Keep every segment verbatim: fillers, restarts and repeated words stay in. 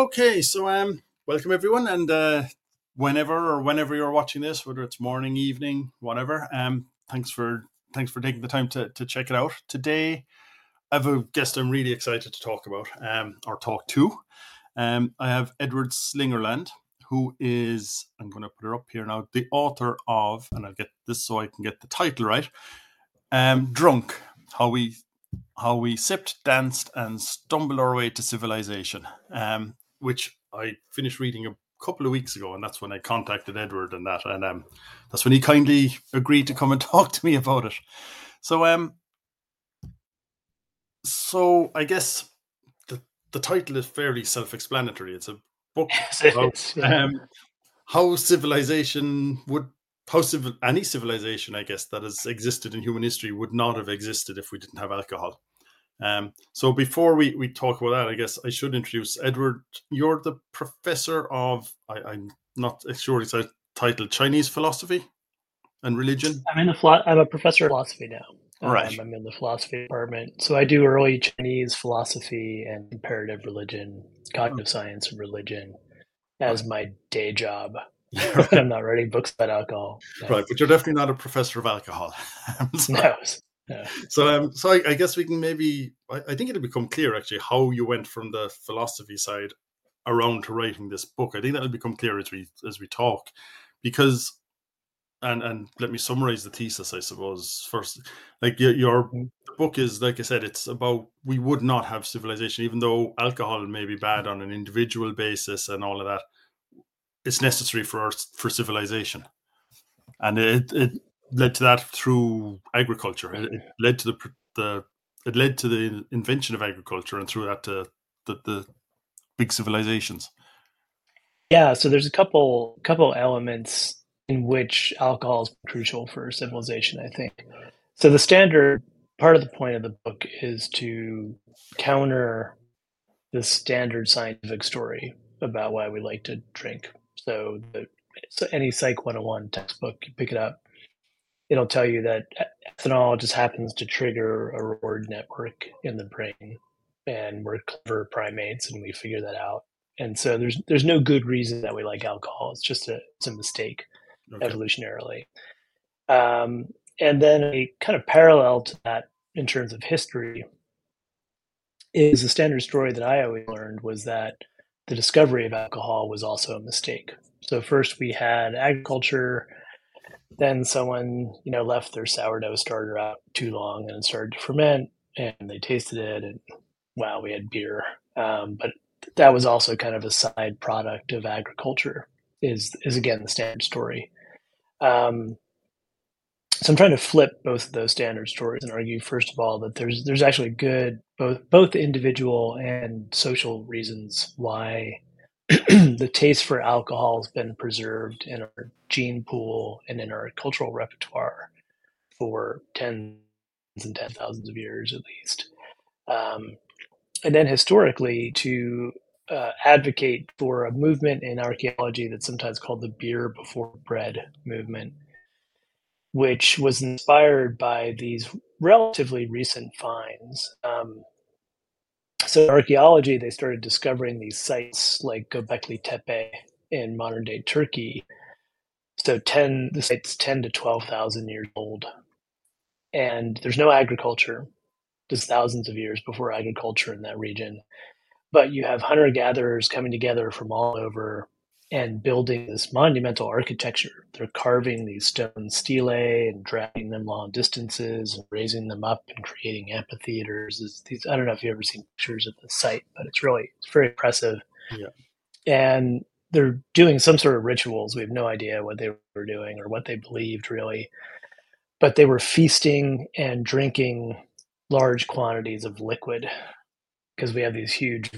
Okay, so um, welcome everyone, and uh, whenever or whenever you're watching this, whether it's morning, evening, whatever, um, thanks for thanks for taking the time to to check it out. Today, I have a guest I'm really excited to talk about, um, or talk to. Um, I have Edward Slingerland, who is I'm going to put her up here now, the author of, and I'll get this so I can get the title right. Um, Drunk: How we how we sipped, danced, and stumbled our way to civilization, um, which I finished reading a couple of weeks ago, and that's when I contacted Edward and that, and um, that's when he kindly agreed to come and talk to me about it. So, um, so I guess the the title is fairly self-explanatory. It's a book Yes, it about is. Yeah. um, how civilization would. How civil any civilization, I guess, that has existed in human history would not have existed if we didn't have alcohol. Um, so before we, we talk about that, I guess I should introduce Edward. You're the professor of, I, I'm not sure it's a title, Chinese philosophy and religion. I'm in the philo- I'm a professor of philosophy now. Right. Um, I'm in the philosophy department, so I do early Chinese philosophy and comparative religion, cognitive science, and religion as my day job. Right. I'm not writing books about alcohol. No, Right, but you're definitely not a professor of alcohol. so, no, no. so, um, so I, I guess we can maybe, I, I think it'll become clear actually how you went from the philosophy side around to writing this book. I think that'll become clear as we as we talk, because and and let me summarize the thesis, I suppose. First, like your, your Mm. book is, like I said, it's about we would not have civilization, even though alcohol may be bad on an individual basis and all of that. It's necessary for our, for civilization, and it it led to that through agriculture. It, it led to the the it led to the invention of agriculture, and through that to the, the big civilizations. Yeah, so there's a couple couple elements in which alcohol is crucial for civilization, I think. So the standard part of the point of the book is to counter the standard scientific story about why we like to drink. So, the, so any Psych one oh one textbook, you pick it up, it'll tell you that ethanol just happens to trigger a reward network in the brain, and we're clever primates, and we figure that out. And so there's there's no good reason that we like alcohol. It's just a it's a mistake Okay. evolutionarily. Um, and then a kind of parallel to that in terms of history is the standard story that I always learned was that the discovery of alcohol was also a mistake. So first we had agriculture, then someone, you know, left their sourdough starter out too long and it started to ferment, and they tasted it, and wow, we had beer. Um, but that was also kind of a side product of agriculture. Is is again the standard story. Um, so I'm trying to flip both of those standard stories and argue, first of all, that there's there's actually good both both individual and social reasons why the taste for alcohol has been preserved in our gene pool and in our cultural repertoire for tens and tens of thousands of years at least. Um, and then historically, to uh, advocate for a movement in archaeology that's sometimes called the beer before bread movement, which was inspired by these relatively recent finds. Um, so in archaeology, they started discovering these sites like Göbekli Tepe in modern day Turkey. So ten, the site's ten to twelve thousand years old, and there's no agriculture. Just thousands of years before agriculture in that region. But you have hunter gatherers coming together from all over and building this monumental architecture. They're carving these stone stelae and dragging them long distances and raising them up and creating amphitheaters. It's these, I don't know if you've ever seen pictures of the site, but it's really it's very impressive. Yeah. And they're doing some sort of rituals. We have no idea what they were doing or what they believed really, but they were feasting and drinking large quantities of liquid because we have these huge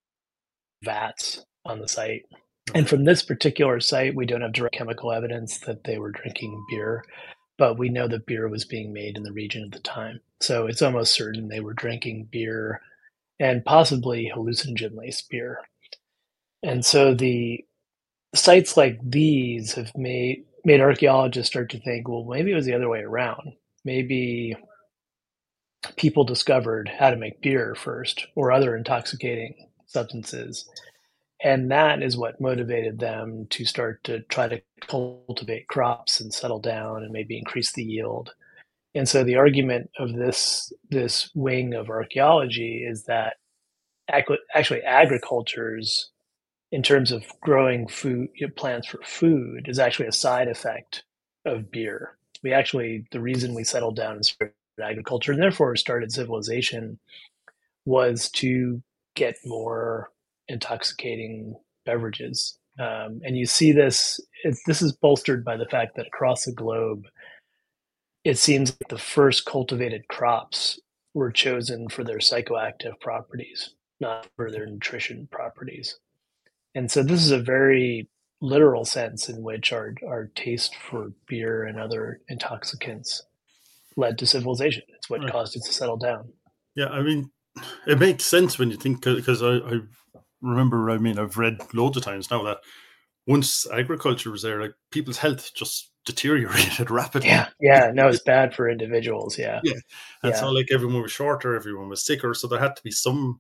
vats on the site. Okay. And from this particular site, we don't have direct chemical evidence that they were drinking beer, but we know that beer was being made in the region at the time. So it's almost certain they were drinking beer and possibly hallucinogen laced beer. And so the sites like these have made made archaeologists start to think, well, maybe it was the other way around. Maybe people discovered how to make beer first or other intoxicating substances, And that is what motivated them to start to try to cultivate crops and settle down and maybe increase the yield. And so the argument of this this wing of archaeology is that actually agriculture's, in terms of growing food, you know, plants for food, is actually a side effect of beer. We actually, the reason we settled down and started agriculture and therefore started civilization was to get more intoxicating beverages. Um, and you see this, it's, this is bolstered by the fact that across the globe, it seems like the first cultivated crops were chosen for their psychoactive properties, not for their nutrition properties. And so this is a very literal sense in which our, our taste for beer and other intoxicants led to civilization. It's what Right. caused it to settle down. Yeah, I mean, it makes sense when you think, because I, I remember, I mean, I've read loads of times now that once agriculture was there, like people's health just deteriorated rapidly. Yeah, yeah, no, it's bad for individuals. Yeah, yeah, and yeah. so like everyone was shorter, everyone was sicker, so there had to be some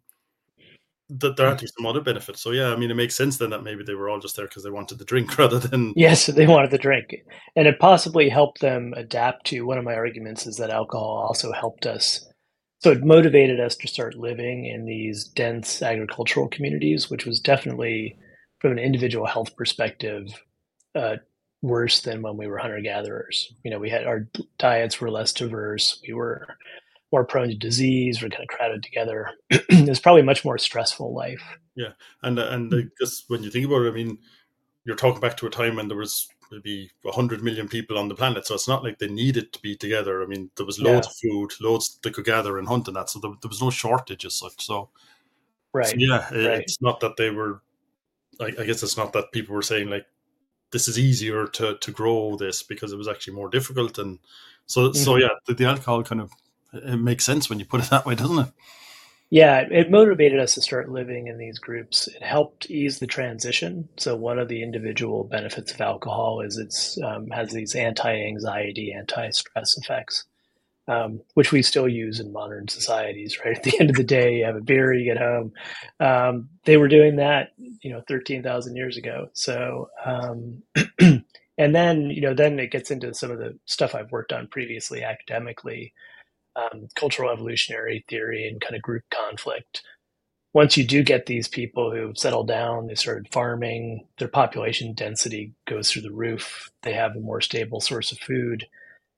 that there had to be some other benefits. So yeah, I mean, it makes sense then that maybe they were all just there because they wanted the drink rather than yes, they wanted the drink, and it possibly helped them adapt to. One of my arguments is that alcohol also helped us. So it motivated us to start living in these dense agricultural communities, which was definitely, from an individual health perspective, uh, worse than when we were hunter gatherers. You know, we had our diets were less diverse. We were more prone to disease. We're kind of crowded together. It was probably a much more stressful life. yeah, and and I guess when you think about it, I mean, you're talking back to a time when there was maybe a hundred million people on the planet, so it's not like they needed to be together. I mean, there was loads Yeah. of food, loads they could gather and hunt and that, so there, there was no shortage as such. So, so Right. yeah, it, Right. it's not that they were. I, I guess it's not that people were saying like this is easier to to grow this because it was actually more difficult, and so so Mhm. yeah, the, the alcohol kind of it makes sense when you put it that way, doesn't it? Yeah, it motivated us to start living in these groups. It helped ease the transition. So one of the individual benefits of alcohol is it's um, has these anti-anxiety, anti-stress effects, um, which we still use in modern societies. Right at the end of the day, you have a beer, you get home. Um, they were doing that, you know, thirteen thousand years ago. So, um, and then you know, then it gets into some of the stuff I've worked on previously academically, um, cultural evolutionary theory and kind of group conflict. Once you do get these people who've settled down, they started farming, their population density goes through the roof, they have a more stable source of food,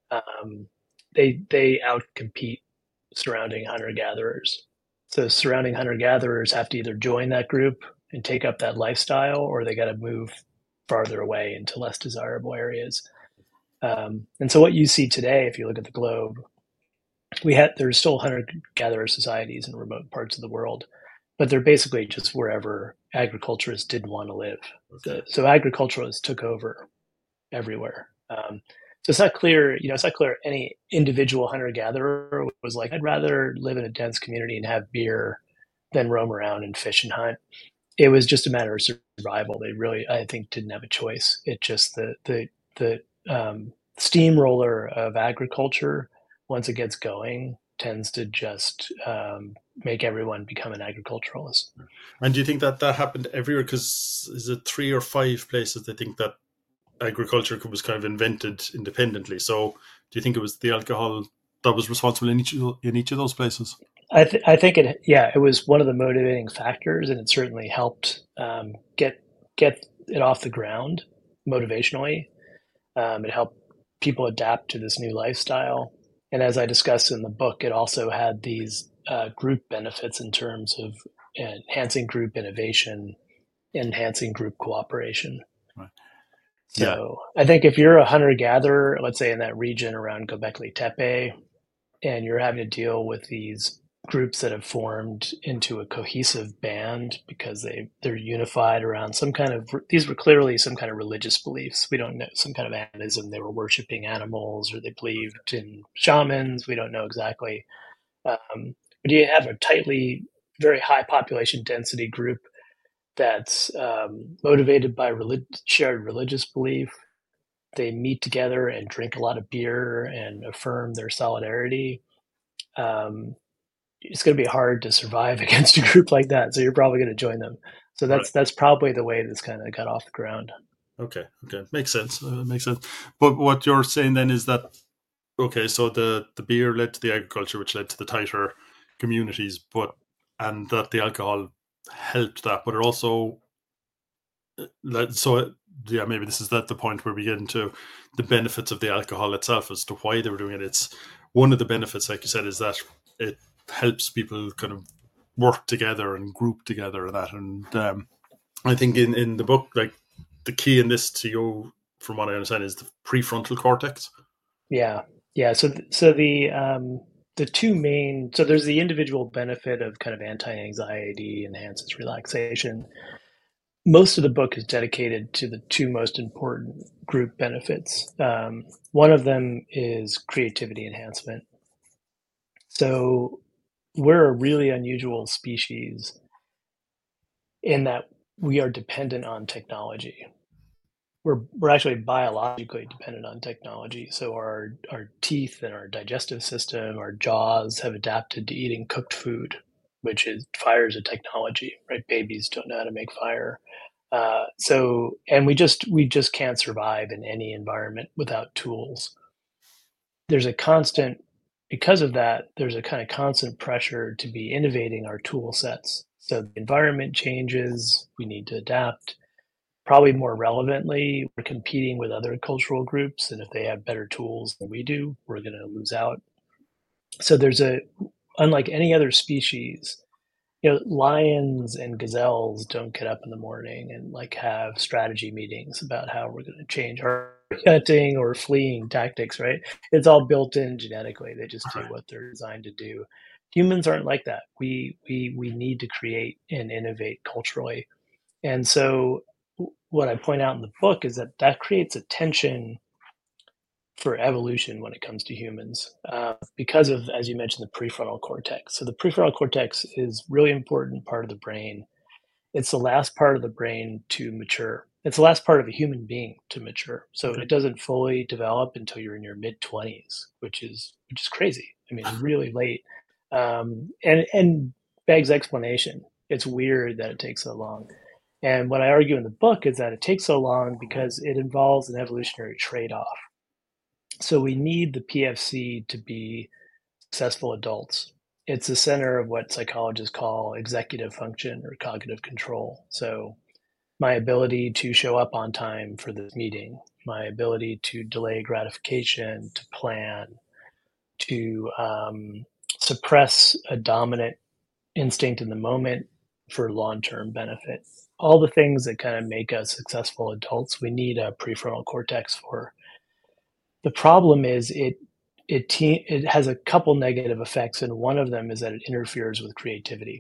um, they they outcompete surrounding hunter gatherers. So surrounding hunter gatherers have to either join that group and take up that lifestyle, or they got to move farther away into less desirable areas. Um, and so what you see today, if you look at the globe, we had there's still hunter gatherer societies in remote parts of the world, but they're basically just wherever agriculturists didn't want to live. Okay. So, so agriculturalists took over everywhere. Um, so it's not clear, you know, it's not clear any individual hunter gatherer was like, I'd rather live in a dense community and have beer than roam around and fish and hunt. It was just a matter of survival. They really, I think, didn't have a choice. It just the the the um, steamroller of agriculture, once it gets going, tends to just um, make everyone become an agriculturalist. And do you think that that happened everywhere? Because is it three or five places they think that agriculture was kind of invented independently? So do you think it was the alcohol that was responsible in each of, in each of those places? I, th- I think it, yeah, it was one of the motivating factors, and it certainly helped um, get get it off the ground motivationally. Um, it helped people adapt to this new lifestyle, and as I discussed in the book, it also had these uh, group benefits in terms of enhancing group innovation, enhancing group cooperation. Right. Yeah. So I think if you're a hunter gatherer, let's say in that region around Göbekli Tepe, and you're having to deal with these groups that have formed into a cohesive band because they they're unified around some kind of, these were clearly some kind of religious beliefs. We don't know, some kind of animism. They were worshiping animals, or they believed in shamans. We don't know exactly. Um, but you have a tightly, very high population density group that's um, motivated by relig- shared religious belief. They meet together and drink a lot of beer and affirm their solidarity. Um, it's going to be hard to survive against a group like that. So you're probably going to join them. So Right. that's that's probably the way this kind of got off the ground. Okay. Okay. Makes sense. Uh, makes sense. But what you're saying then is that okay, so the the beer led to the agriculture, which led to the tighter communities, but and that the alcohol helped that, but it also led, so it, yeah, maybe this is that the point where we get into the benefits of the alcohol itself as to why they were doing it. It's one of the benefits, like you said, is that it helps people kind of work together and group together and that. And um, I think in in the book, like the key in this to you, from what I understand, is the prefrontal cortex. Yeah, yeah. So th- so the um, the two main so there's the individual benefit of kind of anti-anxiety, enhances relaxation. Most of the book is dedicated to the two most important group benefits. Um, one of them is creativity enhancement. So we're a really unusual species in that we are dependent on technology. We're we're actually biologically dependent on technology. So our our teeth and our digestive system, our jaws have adapted to eating cooked food, which is fire is a technology, right? Babies don't know how to make fire. Uh, so and we just we just can't survive in any environment without tools. There's a constant because of that, there's a kind of constant pressure to be innovating our tool sets. So the environment changes, we need to adapt. Probably more relevantly, we're competing with other cultural groups, and if they have better tools than we do, we're going to lose out. So there's a, unlike any other species, you know, lions and gazelles don't get up in the morning and like have strategy meetings about how we're going to change our hunting or fleeing tactics, right? It's all built in genetically. They just do Right. what they're designed to do. Humans aren't like that. We we we need to create and innovate culturally. And so what I point out in the book is that that creates a tension for evolution when it comes to humans uh, because of, as you mentioned, the prefrontal cortex. So the prefrontal cortex is really important part of the brain. It's the last part of the brain to mature. It's the last part of a human being to mature. So Okay. it doesn't fully develop until you're in your mid twenties, which is which is crazy. I mean, really late, um, and and begs explanation. It's weird that it takes so long. And what I argue in the book is that it takes so long because it involves an evolutionary trade off. So we need the P F C to be successful adults. It's the center of what psychologists call executive function or cognitive control. So my ability to show up on time for this meeting, my ability to delay gratification, to plan, to um, suppress a dominant instinct in the moment for long-term benefit. All the things that kind of make us successful adults, we need a prefrontal cortex for. The problem is it it te- it has a couple negative effects, and one of them is that it interferes with creativity.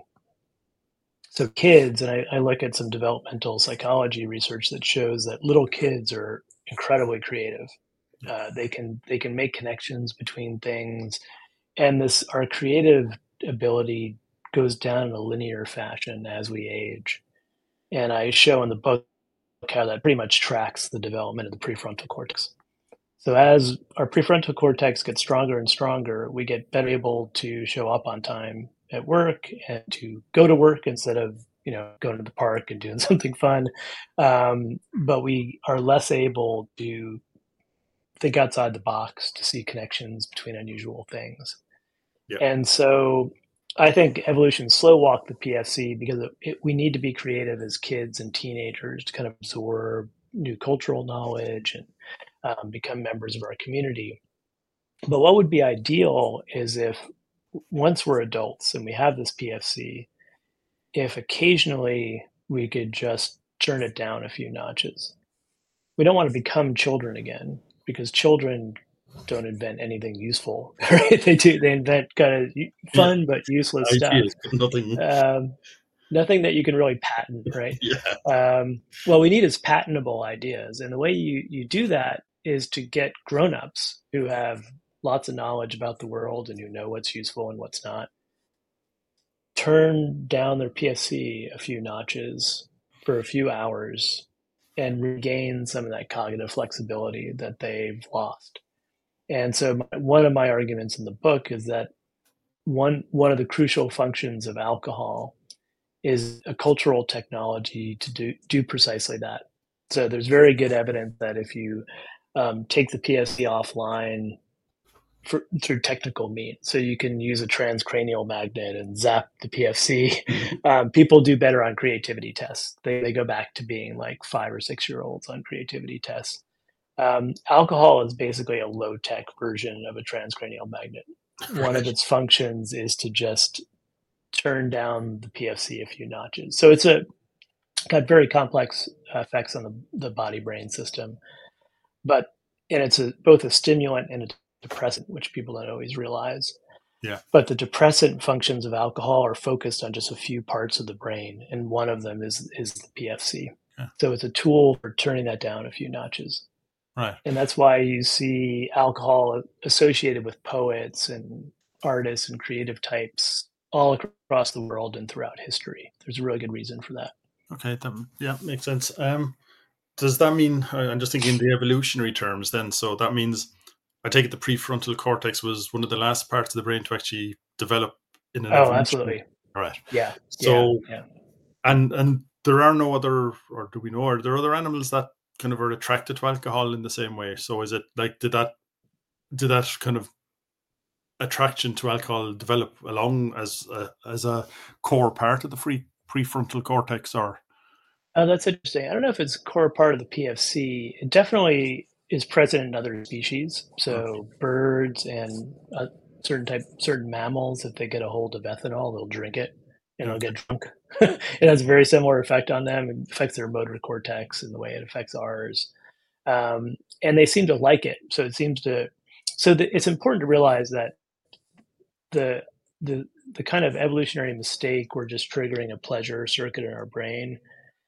So kids, and I, I look at some developmental psychology research that shows that little kids are incredibly creative. Yeah. Uh, they can they can make connections between things, and this our creative ability goes down in a linear fashion as we age. And I show in the book how that pretty much tracks the development of the prefrontal cortex. So as our prefrontal cortex gets stronger and stronger, we get better able to show up on time at work and to go to work instead of you know going to the park and doing something fun. Um, but we are less able to think outside the box to see connections between unusual things. Yeah. And so I think evolution slow walked the P F C because it, it, we need to be creative as kids and teenagers to kind of absorb new cultural knowledge and um, become members of our community. But what would be ideal is if once we're adults and we have this P F C, if occasionally we could just turn it down a few notches. We don't want to become children again because children don't invent anything useful, right? They do. They invent kind of Yeah. fun but useless stuff. Ideas, but nothing. Um, nothing that you can really patent, right? Yeah. Um, what we need is patentable ideas, and the way you you do that is to get grown-ups who have lots of knowledge about the world and who know what's useful and what's not, turn down their P F C a few notches for a few hours and regain some of that cognitive flexibility that they've lost. And so my, one of my arguments in the book is that one one of the crucial functions of alcohol is a cultural technology to do do precisely that. So there's very good evidence that if you um, take the P F C offline for, through technical means, so you can use a transcranial magnet and zap the P F C, um, people do better on creativity tests. They, they go back to being like five or six year olds on creativity tests. Um, alcohol is basically a low tech version of a transcranial magnet. One of Right. its functions is to just turn down the P F C a few notches. So it's a got very complex effects on the, the body brain system, but and it's a, both a stimulant and a depressant, which people don't always realize. Yeah. But the depressant functions of alcohol are focused on just a few parts of the brain, and one of them is is the P F C. Yeah. So it's a tool for turning that down a few notches. Right. And that's why you see alcohol associated with poets and artists and creative types all across the world and throughout history. There's a really good reason for that. Okay. That, yeah, makes sense. Um, does that mean, I'm just thinking in the evolutionary terms then, so that means, I take it the prefrontal cortex was one of the last parts of the brain to actually develop in an Oh, evolutionary. absolutely. All right. Yeah. So, yeah. Yeah. and and there are no other, or do we know, are there other animals that kind of are attracted to alcohol in the same way? So is it like, did that, did that kind of attraction to alcohol develop along as a, as a core part of the free prefrontal cortex, or? Oh, that's interesting. I don't know if it's a core part of the P F C. It definitely is present in other species. Okay. So birds and uh, certain type, certain mammals, if they get a hold of ethanol, they'll drink it and they'll Okay. get drunk. It has a very similar effect on them. It affects their motor cortex in the way it affects ours. Um, and they seem to like it. So it seems to. So the, it's important to realize that the the the kind of evolutionary mistake we're just triggering a pleasure circuit in our brain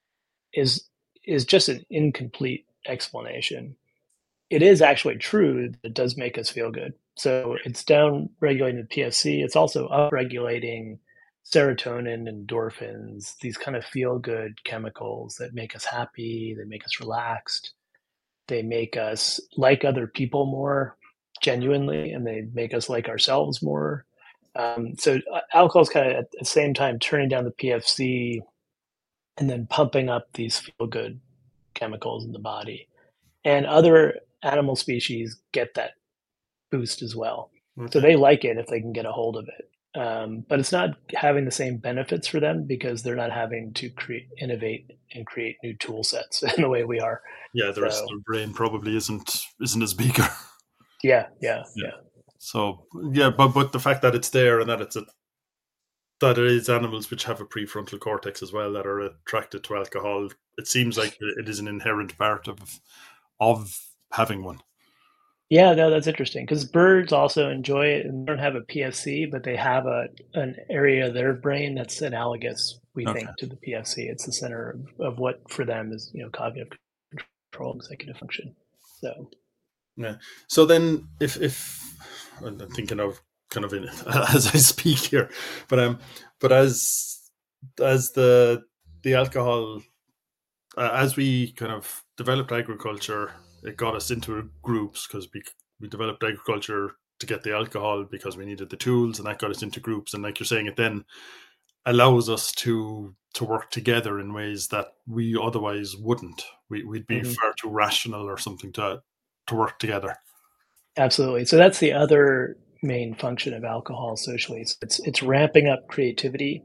is is just an incomplete explanation. It is actually true that it does make us feel good. So it's down regulating the P F C. It's also upregulating serotonin, endorphins, these kind of feel good chemicals that make us happy, they make us relaxed, they make us like other people more genuinely, and they make us like ourselves more. Um, so uh, alcohol is kind of at the same time turning down the P F C and then pumping up these feel good chemicals in the body. And other animal species get that boost as well. So Okay. they like it if they can get a hold of it. Um, but it's not having the same benefits for them because they're not having to create, innovate, and create new tool sets in the way we are. Yeah, the rest of So the brain probably isn't isn't as big. yeah, yeah, Yeah. yeah. So yeah, but but the fact that it's there and that it's a that it is animals which have a prefrontal cortex as well that are attracted to alcohol, it seems like it is an inherent part of of having one. Yeah, no, that's interesting because birds also enjoy it and don't have a P F C, but they have a an area of their brain that's analogous, we Okay. think, to the P F C. It's the center of, of what for them is, you know, cognitive control, executive function. So Yeah. So then, if if I'm thinking of kind of in as I speak here, but um, but as as the the alcohol uh, as we kind of developed agriculture, it got us into groups because we we developed agriculture to get the alcohol because we needed the tools, and that got us into groups. And like you're saying, it then allows us to to work together in ways that we otherwise wouldn't. We, we'd be mhm. far too rational or something to to work together. Absolutely. So that's the other main function of alcohol socially. So it's it's ramping up creativity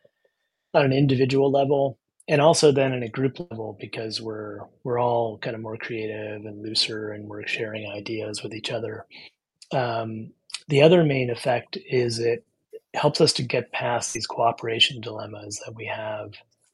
on an individual level and also then in a group level because we're we're all kind of more creative and looser and we're sharing ideas with each other. Um, the other main effect is it helps us to get past these cooperation dilemmas that we have.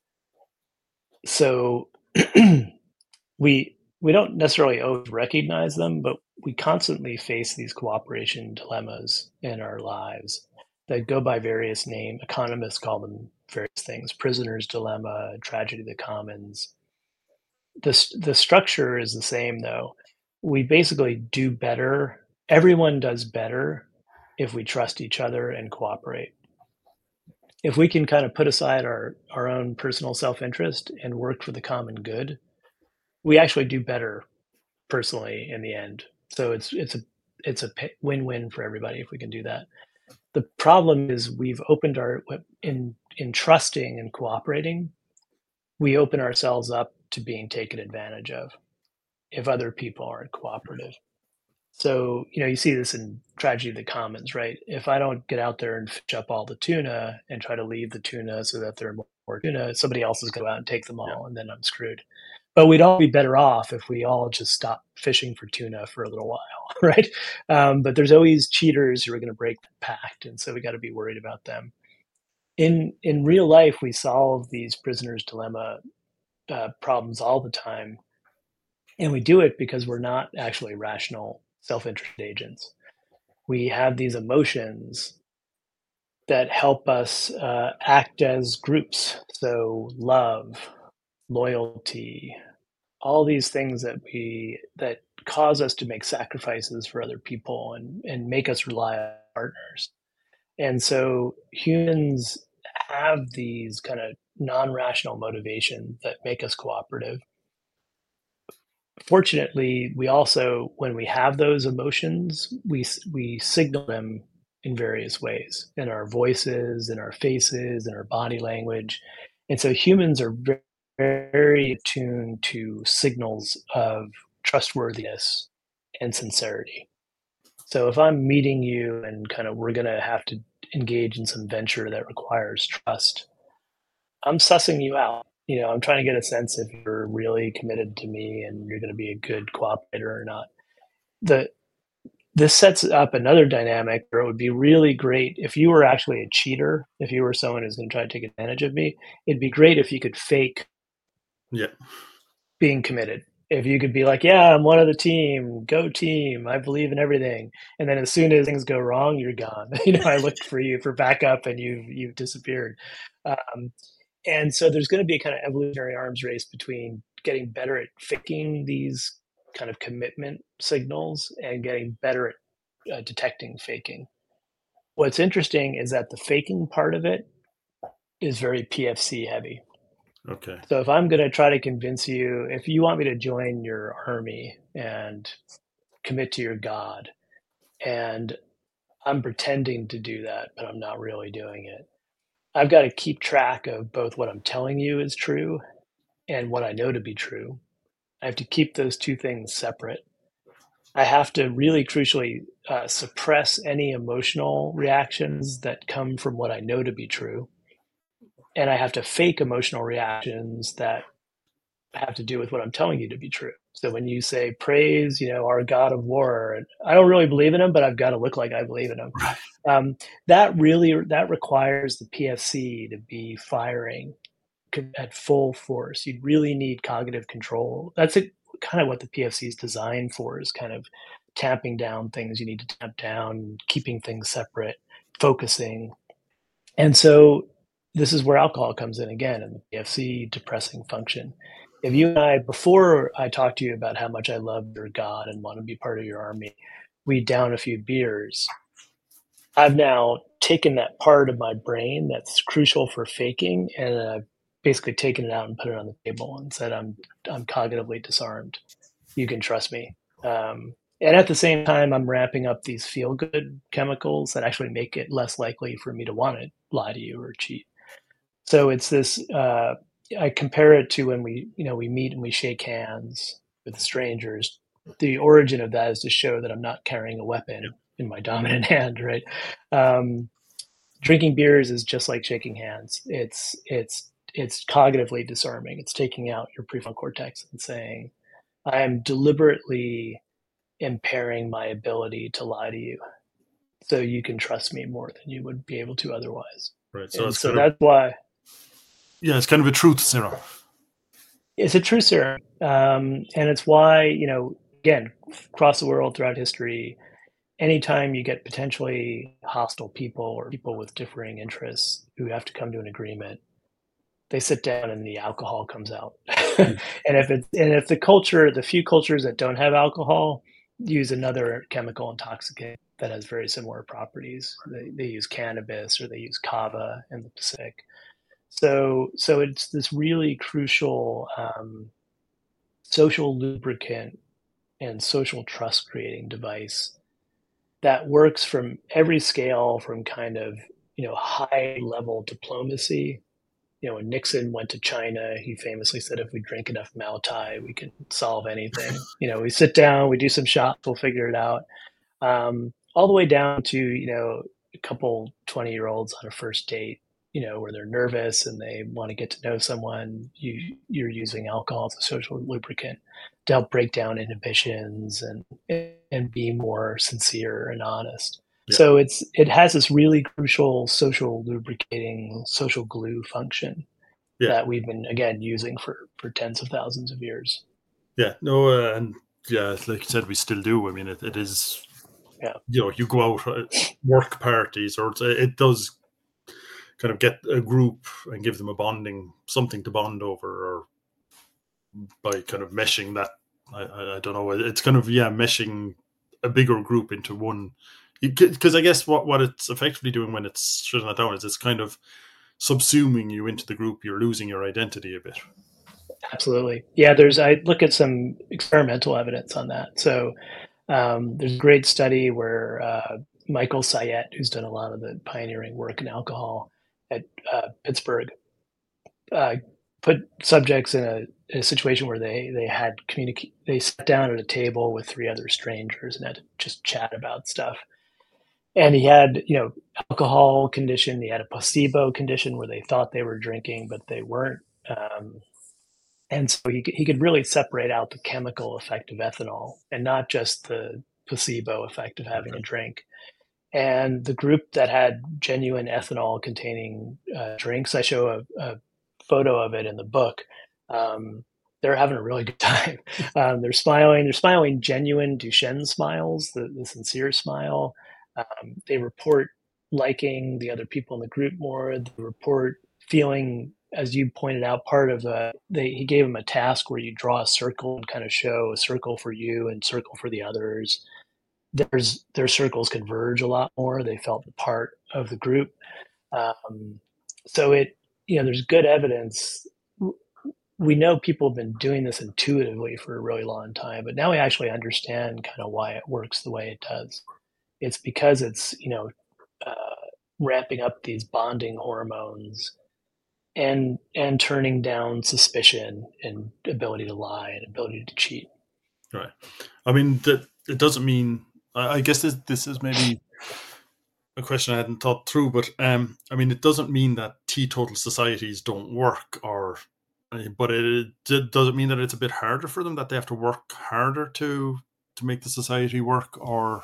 So we we don't necessarily always recognize them, but we constantly face these cooperation dilemmas in our lives that go by various names. Economists call them various things: prisoner's dilemma, tragedy of the commons. The the structure is the same though. We basically do better. Everyone does better if we trust each other and cooperate. If we can kind of put aside our our own personal self-interest and work for the common good, we actually do better personally in the end. So it's it's a it's a win-win for everybody if we can do that. The problem is we've opened our in in trusting and cooperating, we open ourselves up to being taken advantage of if other people aren't cooperative. So, you know, you see this in Tragedy of the Commons, right? If I don't get out there and fish up all the tuna and try to leave the tuna so that there are more tuna, somebody else is going to go out and take them Yeah. all, and then I'm screwed. But we'd all be better off if we all just stop fishing for tuna for a little while, right? Um, but there's always cheaters who are going to break the pact, and so we got to be worried about them. In in real life, we solve these prisoner's dilemma uh, problems all the time, and we do it because we're not actually rational, self-interested agents. We have these emotions that help us uh, act as groups. So love, loyalty, all these things that we that cause us to make sacrifices for other people and and make us rely on partners. And so humans have these kind of non-rational motivations that make us cooperative. Fortunately, we also, when we have those emotions, we we signal them in various ways, in our voices, in our faces, in our body language. And so humans are very, very attuned to signals of trustworthiness and sincerity. So if I'm meeting you and kind of we're going to have to engage in some venture that requires trust, I'm sussing you out. You know, I'm trying to get a sense if you're really committed to me and you're going to be a good cooperator or not. The this sets up another dynamic where it would be really great if you were actually a cheater, if you were someone who's going to try to take advantage of me. It'd be great if you could fake Yeah. being committed. If you could be like, yeah, I'm one of the team, go team, I believe in everything. And then as soon as things go wrong, you're gone. You know, I looked for you for backup and you've you've disappeared. Um, and so there's going to be a kind of evolutionary arms race between getting better at faking these kind of commitment signals and getting better at uh, detecting faking. What's interesting is that the faking part of it is very P F C heavy. Okay. So if I'm going to try to convince you, if you want me to join your army and commit to your God, and I'm pretending to do that, but I'm not really doing it, I've got to keep track of both what I'm telling you is true and what I know to be true. I have to keep those two things separate. I have to really crucially uh, suppress any emotional reactions that come from what I know to be true. And I have to fake emotional reactions that have to do with what I'm telling you to be true. So when you say praise, you know, our God of war, I don't really believe in him, but I've got to look like I believe in him. Right. Um, that really that requires the P F C to be firing at full force. You really need cognitive control. That's a, kind of what the P F C is designed for, is kind of tamping down things you need to tamp down, keeping things separate, focusing. And so this is where alcohol comes in again, and the P F C depressing function. If you and I, before I talked to you about how much I love your God and want to be part of your army, we down a few beers. I've now taken that part of my brain that's crucial for faking, and I've basically taken it out and put it on the table and said, I'm I'm cognitively disarmed. You can trust me. Um, and at the same time, I'm ramping up these feel good chemicals that actually make it less likely for me to want to lie to you or cheat. So it's this. Uh, I compare it to when we, you know, we meet and we shake hands with strangers. The origin of that is to show that I'm not carrying a weapon in my dominant hand, right? Um, drinking beers is just like shaking hands. It's it's it's cognitively disarming. It's taking out your prefrontal cortex and saying, I am deliberately impairing my ability to lie to you, so you can trust me more than you would be able to otherwise. Right. So And it's so kind of, that's why yeah, it's kind of a truth serum. it's a true serum. Um, and it's why, you know, again, across the world throughout history, anytime you get potentially hostile people or people with differing interests who have to come to an agreement, they sit down and the alcohol comes out. Yeah. and if it's and if the culture, the few cultures that don't have alcohol, use another chemical intoxicant that has very similar properties. They, they use cannabis or they use kava in the Pacific. So so it's this really crucial um, social lubricant and social trust creating device that works from every scale, from kind of you know, high level diplomacy. You know, when Nixon went to China, he famously said, if we drink enough Maotai, we can solve anything. You know, we sit down, we do some shots, we'll figure it out. Um, all the way down to, you know, a couple twenty year olds on a first date, you know, where they're nervous and they want to get to know someone. You, you're using alcohol as a social lubricant to help break down inhibitions and, and be more sincere and honest. Yeah. So it's it has this really crucial social lubricating, social glue function Yeah. that we've been again using for for tens of thousands of years. Yeah. No, uh, and yeah, like you said, we still do. I mean, it, it is. Yeah. You know, you go out uh, work parties, or it does kind of get a group and give them a bonding, something to bond over, or by kind of meshing that. I, I, I don't know. It's kind of yeah, meshing a bigger group into one. Because I guess what, what it's effectively doing when it's shutting that down is it's kind of subsuming you into the group. You're losing your identity a bit. Absolutely. Yeah, there's I look at some experimental evidence on that. So um, there's a great study where uh, Michael Sayette, who's done a lot of the pioneering work in alcohol at uh, Pittsburgh, uh, put subjects in a, in a situation where they they had communicate. They sat down at a table with three other strangers and had to just chat about stuff. And he had, you know, alcohol condition. He had a placebo condition where they thought they were drinking, but they weren't. Um, and so he, he could really separate out the chemical effect of ethanol and not just the placebo effect of having Okay. a drink. And the group that had genuine ethanol containing uh, drinks, I show a, a photo of it in the book. Um, they're having a really good time. Um, they're smiling. They're smiling genuine Duchenne smiles, the, the sincere smile. Um, they report liking the other people in the group more. They report feeling, as you pointed out, part of a, they, he gave them a task where you draw a circle and kind of show a circle for you and circle for the others. There's, their circles converge a lot more. They felt part of the group. Um, so it, you know, there's good evidence. We know people have been doing this intuitively for a really long time, but now we actually understand kind of why it works the way it does. It's because it's, you know, uh, ramping up these bonding hormones and and turning down suspicion and ability to lie and ability to cheat. Right. I mean, that it doesn't mean. I guess this this is maybe a question I hadn't thought through, but um, I mean, it doesn't mean that teetotal societies don't work, or but it, it does it mean that it's a bit harder for them, that they have to work harder to to make the society work, or.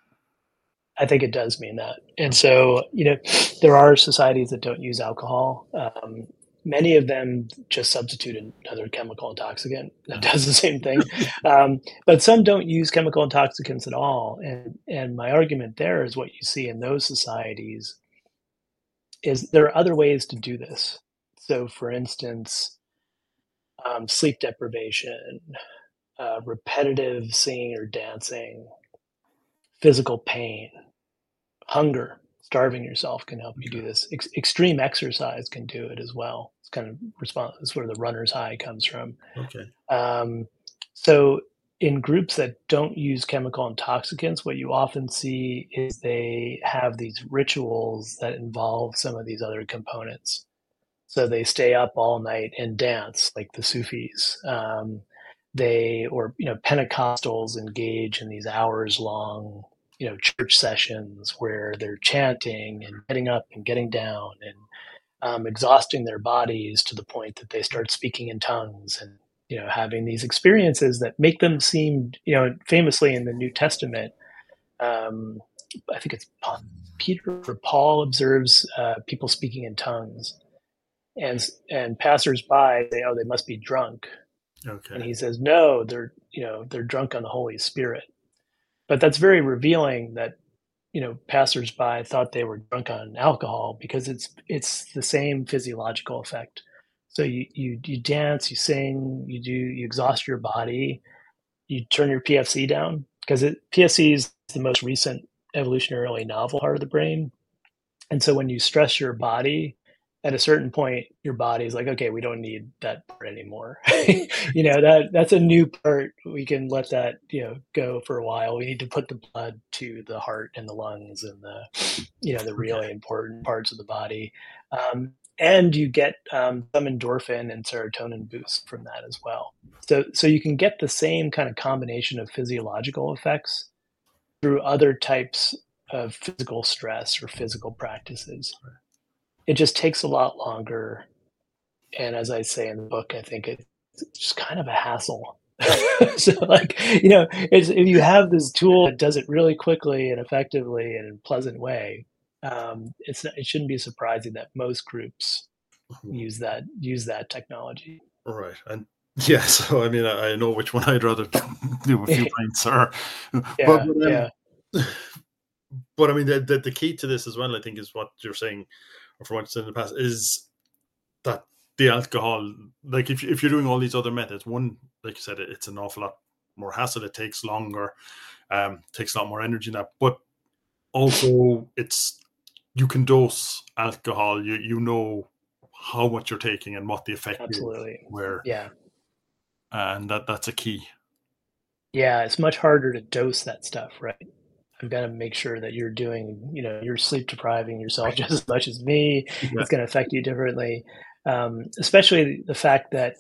I think it does mean that. And so, you know, there are societies that don't use alcohol. Um, many of them just substitute another chemical intoxicant that does the same thing. Um, but some don't use chemical intoxicants at all. And, and my argument there is what you see in those societies is there are other ways to do this. So, for instance, um, sleep deprivation, uh, repetitive singing or dancing, physical pain, hunger, starving yourself can help you do this. Ex- extreme exercise can do it as well. It's kind of response. That's where the runner's high comes from. Okay. Um, so in groups that don't use chemical intoxicants, what you often see is they have these rituals that involve some of these other components. So they stay up all night and dance like the Sufis. Um, they or you know Pentecostals engage in these hours long you know church sessions where they're chanting and getting up and getting down and um, exhausting their bodies to the point that they start speaking in tongues and you know having these experiences that make them seem you know famously in the New Testament. Um, I think it's Peter or Paul observes uh, people speaking in tongues, and and passersby say, "Oh, they must be drunk." Okay. And he says, "No, they're you know they're drunk on the Holy Spirit." But that's very revealing that you know passersby thought they were drunk on alcohol because it's it's the same physiological effect. So you you you dance, you sing, you do you exhaust your body, you turn your P F C down because it P F C is the most recent evolutionarily novel part of the brain. And so when you stress your body, at a certain point, your body's like, okay, we don't need that part anymore. you know, that that's a new part. We can let that, you know, go for a while. We need to put the blood to the heart and the lungs and the, you know, the Okay. really important parts of the body. Um, and you get um, some endorphin and serotonin boost from that as well. So, so you can get the same kind of combination of physiological effects through other types of physical stress or physical practices. It just takes a lot longer, and as I say in the book, I think it's just kind of a hassle. So, like, you know, it's if you have this tool that does it really quickly and effectively and in a pleasant way, um, it's not it shouldn't be surprising that most groups use that use that technology. Right. And yeah, so I mean, I, I know which one I'd rather do a few pints or, but, Yeah, but um, yeah, but I mean, the, the the key to this as well, I think, is what you're saying, or from what you said in the past, is that the alcohol, like if if you're doing all these other methods, one, like you said, it, it's an awful lot more hassle. It takes longer, um, takes a lot more energy in that, but also it's you can dose alcohol. You you know how much you're taking and what the effect is, absolutely. where Yeah. and that that's a key. Yeah, it's much harder to dose that stuff, right? I've gotta make sure that you're doing, you know, you're sleep depriving yourself just as much as me. Yeah. It's gonna affect you differently. Um, especially the fact that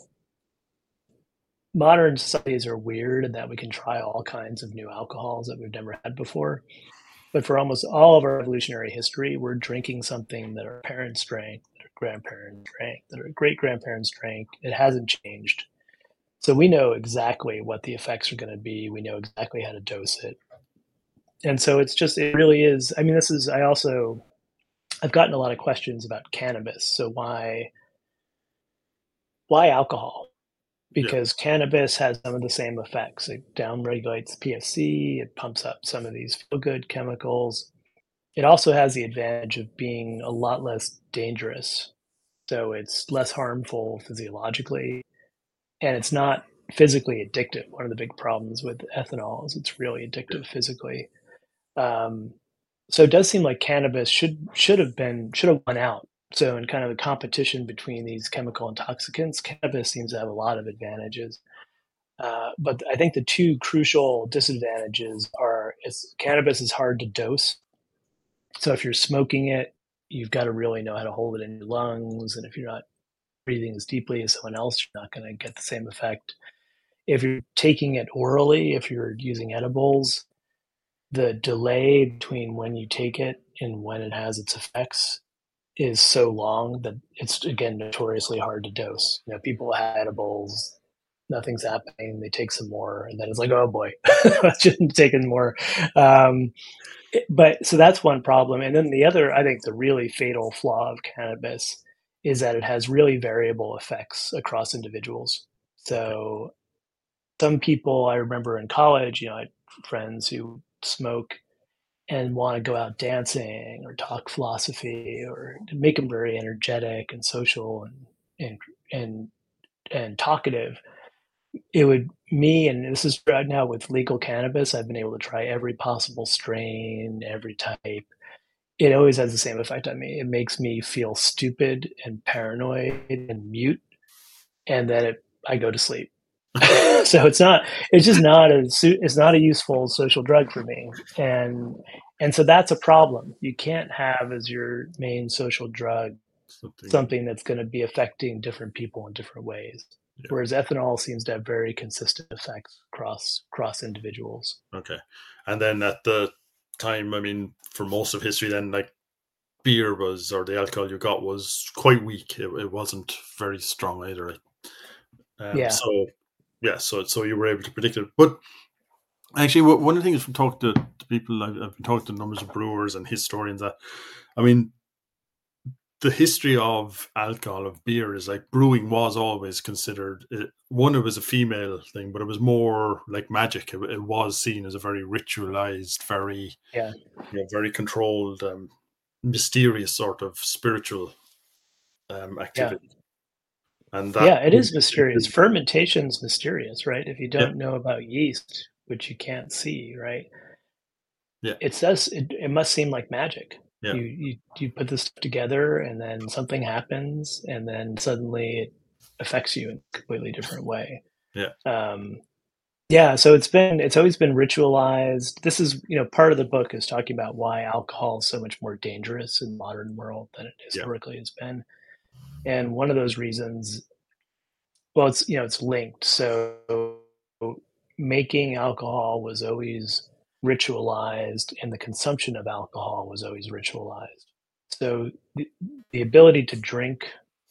modern societies are weird and that we can try all kinds of new alcohols that we've never had before. But for almost all of our evolutionary history, we're drinking something that our parents drank, that our grandparents drank, that our great grandparents drank. It hasn't changed. So we know exactly what the effects are going to be. We know exactly how to dose it. And so it's just, it really is. I mean, this is, I also, I've gotten a lot of questions about cannabis. So why, why alcohol? Yeah. Because cannabis has some of the same effects. It downregulates P F C, it pumps up some of these feel good chemicals. It also has the advantage of being a lot less dangerous. So it's less harmful physiologically, and it's not physically addictive. One of the big problems with ethanol is it's really Yeah. addictive physically. Um, so it does seem like cannabis should should have been should have won out. So in kind of the competition between these chemical intoxicants, cannabis seems to have a lot of advantages. Uh, but I think the two crucial disadvantages are is cannabis is hard to dose. So if you're smoking it, you've got to really know how to hold it in your lungs. And if you're not breathing as deeply as someone else, you're not going to get the same effect. If you're taking it orally, if you're using edibles, the delay between when you take it and when it has its effects is so long that it's again notoriously hard to dose. You know, people have edibles, nothing's happening, they take some more, and then it's like, oh boy, I shouldn't have taken more. Um, it- but so that's one problem. And then the other, I think the really fatal flaw of cannabis is that it has really variable effects across individuals. Okay. So some people I remember in college, you know, I had friends who smoke and want to go out dancing or talk philosophy or make them very energetic and social and and and and talkative. It would me, and this is right now with legal cannabis, I've been able to try every possible strain, every type. It always has the same effect on me. It makes me feel stupid and paranoid and mute, and then it, I go to sleep. So it's not it's just not a it's not a useful social drug for me, and and so that's a problem. You can't have as your main social drug Something. something that's going to be affecting different people in different ways, Yeah. whereas ethanol seems to have very consistent effects across across individuals. Okay. And then at the time, I mean, for most of history, then like beer was, or the alcohol you got was quite weak. It, it wasn't very strong either. Um. Yeah, So yeah. So so you were able to predict it. But actually, one of the things from talking to, to people, I've, I've been talking to numbers of brewers and historians that, I mean, the history of alcohol, of beer, is like brewing was always considered it, one, it was a female thing, but it was more like magic. It, it was seen as a very ritualized, very, yeah, you know, very controlled, um, mysterious sort of spiritual um, yeah. activity, and that Yeah, it is mysterious. Fermentation's mysterious, right? If you yeah, don't know about yeast, which you can't see, right? yeah, It says it, it must seem like magic. Yeah. You, you you put this together, and then something happens, and then suddenly it affects you in a completely different way. Yeah. Um, yeah, so it's been it's always been ritualized. This is, you know, part of the book is talking about why alcohol is so much more dangerous in the modern world than it Yeah. historically has been. And one of those reasons, well, it's, you know, it's linked. So making alcohol was always ritualized, and the consumption of alcohol was always ritualized. So the, the ability to drink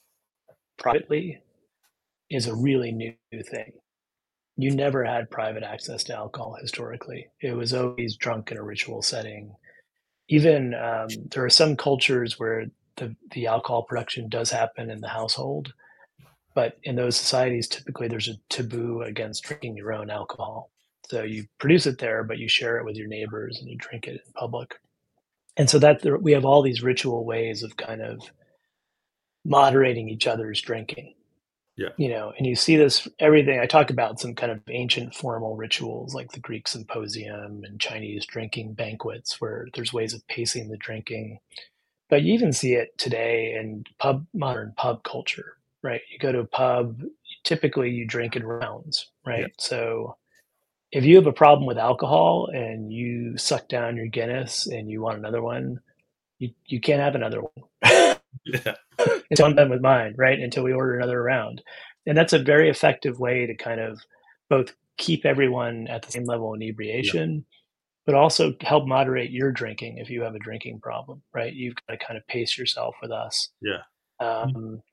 privately is a really new thing. You never had private access to alcohol historically. It was always drunk in a ritual setting. Even um, there are some cultures where the, the alcohol production does happen in the household, but in those societies, typically there's a taboo against drinking your own alcohol. So you produce it there, but you share it with your neighbors and you drink it in public. And so that there, we have all these ritual ways of kind of moderating each other's drinking. Yeah. You know, and you see this everything. I talk about some kind of ancient formal rituals like the Greek symposium and Chinese drinking banquets where there's ways of pacing the drinking. But you even see it today in pub modern pub culture, right? You go to a pub, typically you drink in rounds, Yeah. right? So if you have a problem with alcohol and you suck down your Guinness and you want another one, you, you can't have another one. Yeah. Until I'm done with mine, right? Until we order another round. And that's a very effective way to kind of both keep everyone at the same level of Yeah. inebriation, but also help moderate your drinking if you have a drinking problem, right? You've got to kind of pace yourself with us. Yeah. Um,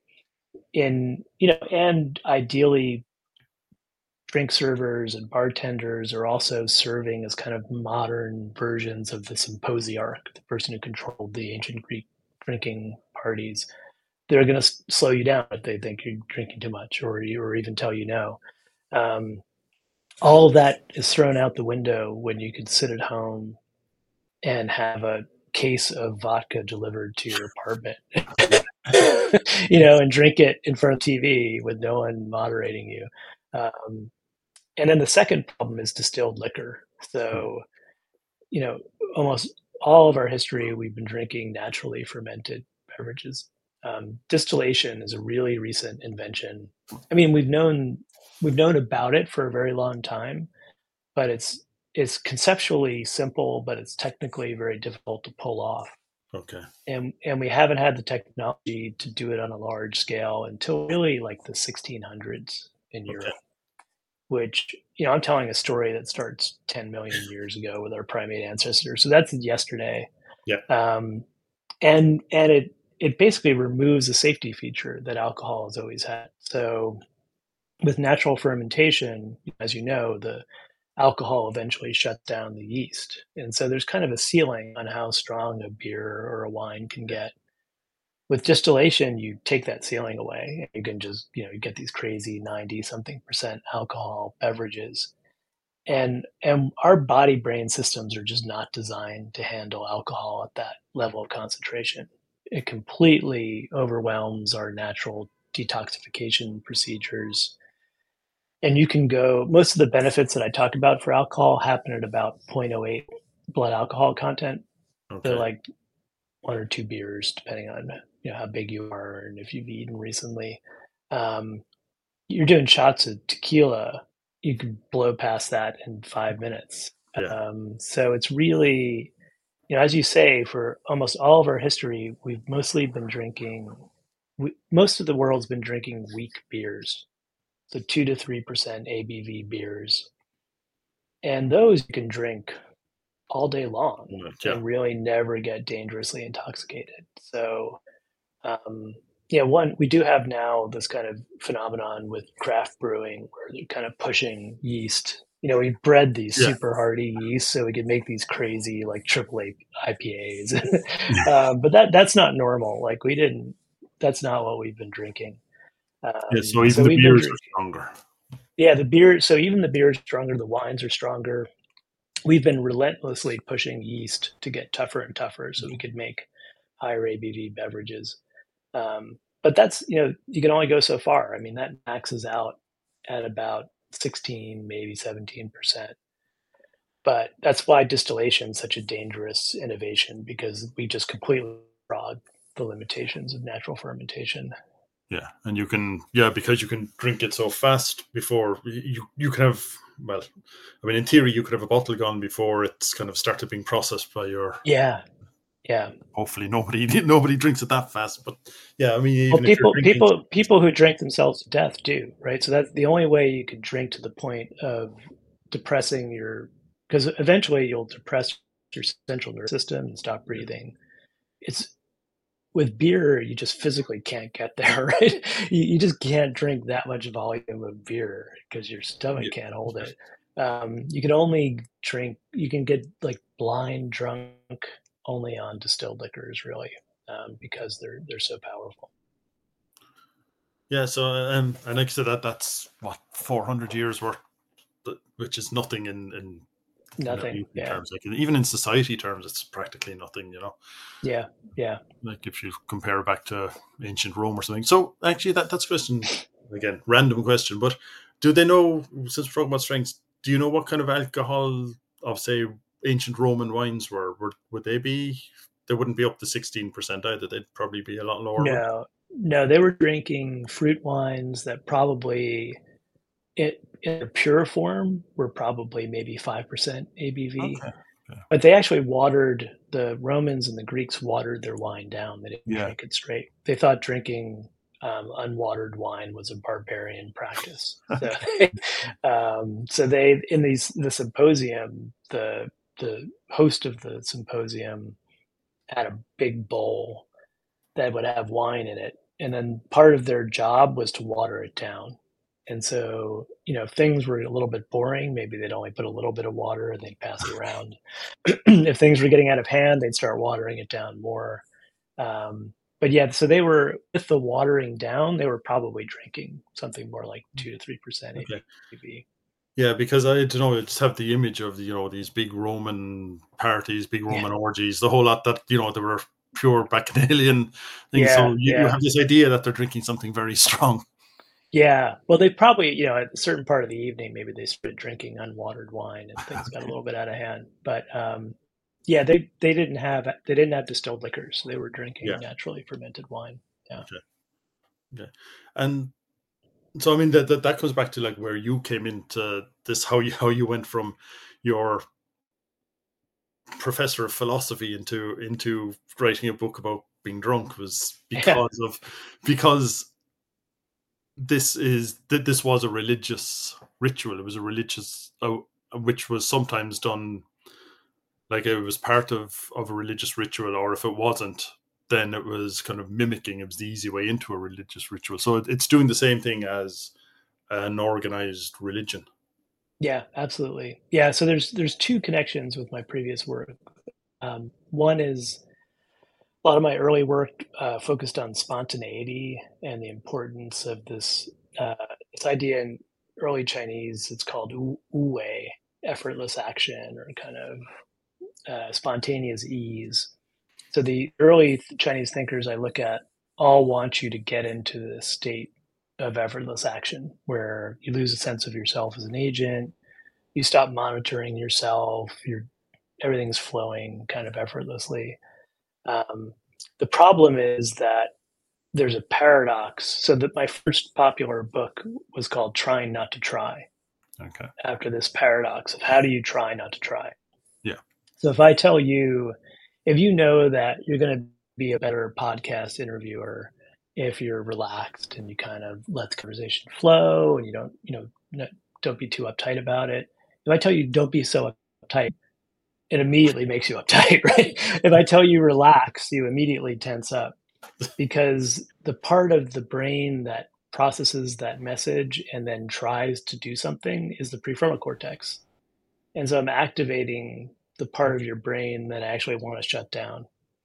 in, you know, and ideally, drink servers and bartenders are also serving as kind of modern versions of the symposiarch, the person who controlled the ancient Greek drinking parties. They're going to slow you down if they think you're drinking too much, or you, or even tell you no. Um, all of that is thrown out the window when you can sit at home and have a case of vodka delivered to your apartment, you know, and drink it in front of T V with no one moderating you. Um, and then the second problem is distilled liquor. So, you know, almost all of our history, we've been drinking naturally fermented beverages. Um, distillation is a really recent invention. I mean, we've known we've known about it for a very long time, but it's it's conceptually simple, but it's technically very difficult to pull off. Okay. And and we haven't had the technology to do it on a large scale until really like the sixteen hundreds in Okay. Europe, which, you know, I'm telling a story that starts ten million years ago with our primate ancestors. So that's yesterday. Yeah. Um, and and it it basically removes a safety feature that alcohol has always had. So with natural fermentation, as you know, the alcohol eventually shuts down the yeast. And so there's kind of a ceiling on how strong a beer or a wine can get. With distillation, you take that ceiling away and you can just, you know, you get these crazy ninety something percent alcohol beverages. And and our body brain systems are just not designed to handle alcohol at that level of concentration. It completely overwhelms our natural detoxification procedures. And you can go, most of the benefits that I talk about for alcohol happen at about zero point zero eight blood alcohol content. So Okay. like one or two beers, depending on, you know, how big you are and if you've eaten recently. Um, you're doing shots of tequila, you could blow past that in five minutes. Yeah. Um, so it's really, you know, as you say, for almost all of our history, we've mostly been drinking. We, most of the world's been drinking weak beers, so two to three percent A B V beers, and those you can drink all day long Right. Yeah. and really never get dangerously intoxicated. So, um, yeah, one, we do have now this kind of phenomenon with craft brewing where they're kind of pushing yeast. You know, we bred these Yeah. super hardy yeast so we could make these crazy like triple A I P As. um, but that that's not normal. Like we didn't. That's not what we've been drinking. Yeah. Um, So even so the we've been beers are drinking. stronger. Yeah, the beer. So even the beer is stronger. The wines are stronger. We've been relentlessly pushing yeast to get tougher and tougher so we could make higher A B V beverages. Um, but that's, you know, you can only go so far. I mean, that maxes out at about sixteen, maybe seventeen percent. But that's why distillation is such a dangerous innovation, because we just completely frog the limitations of natural fermentation. Yeah, and you can, yeah, because you can drink it so fast before you you can have, well, I mean, in theory, you could have a bottle gone before it's kind of started being processed by your. Yeah, yeah. Hopefully, nobody nobody drinks it that fast, but yeah, I mean, Well, even if you're people drinking, people people who drink themselves to death do, right? So that's the only way you can drink to the point of depressing your, because eventually you'll depress your central nervous system and stop breathing. It's with beer, you just physically can't get there, right? You, you just can't drink that much volume of beer because your stomach yeah, can't hold it. Um, you can only drink, you can get like blind drunk only on distilled liquors, really, um, because they're they're so powerful. yeah. So, um, and like I said, that that's what four hundred years worth, which is nothing in in you know Nothing. eating Yeah. terms. Like even in society terms, it's practically nothing. You know, Yeah. Yeah. like if you compare it back to ancient Rome or something. So actually, that that's a question again, random question, but do they know, since we're talking about strengths? Do you know what kind of alcohol of say ancient Roman wines were? Were would they be? They wouldn't be up to sixteen percent either. They'd probably be a lot lower. Would No, no, they were drinking fruit wines that probably it in a pure form were probably maybe five percent A B V. okay. Okay. But they actually watered, the Romans and the Greeks watered their wine down. They didn't Yeah. drink it straight. They thought drinking um, unwatered wine was a barbarian practice. So, um, so they in these the symposium, the the host of the symposium had a big bowl that would have wine in it, and then part of their job was to water it down. And so, you know, if things were a little bit boring, maybe they'd only put a little bit of water and they'd pass it around. If things were getting out of hand, they'd start watering it down more. Um, but yeah, so they were, with the watering down, they were probably drinking something more like two to three percent Okay. A B V. Yeah, because I don't know, I just have the image of you know these big Roman parties, big Yeah, Roman orgies, the whole lot that you know they were pure bacchanalian things. yeah, So you, you yeah, have this idea that they're drinking something very strong. yeah. Well, they probably, you know, at a certain part of the evening, maybe they started drinking unwatered wine and things got a little bit out of hand. But um, yeah, they they didn't have they didn't have distilled liquors. They were Yeah. drinking naturally fermented wine. Yeah. Okay. Okay. And so I mean that, that that comes back to like where you came into this, how you how you went from your professor of philosophy into into writing a book about being drunk was Yeah. because of because this is that this was a religious ritual. It was a religious, uh, which was sometimes done like it was part of of a religious ritual, or if it wasn't, then it was kind of mimicking. It was the easy way into a religious ritual. So it, it's doing the same thing as an organized religion. Yeah, absolutely. Yeah, so there's there's two connections with my previous work. Um, one is a lot of my early work uh, focused on spontaneity and the importance of this uh, this idea in early Chinese. It's called wu wei, effortless action, or kind of uh, spontaneous ease. So the early Chinese thinkers I look at all want you to get into this state of effortless action where you lose a sense of yourself as an agent, you stop monitoring yourself, you're everything's flowing kind of effortlessly. Um, the problem is that there's a paradox. So that my first popular book was called Trying Not to Try, Okay. after this paradox of how do you try not to try? Yeah. So if I tell you, if you know that you're going to be a better podcast interviewer if you're relaxed and you kind of let the conversation flow and you don't, you know, no, don't be too uptight about it. If I tell you don't be so uptight, it immediately makes you uptight, right? If I tell you relax, you immediately tense up, because the part of the brain that processes that message and then tries to do something is the prefrontal cortex. And so I'm activating the part of your brain that I actually want to shut down.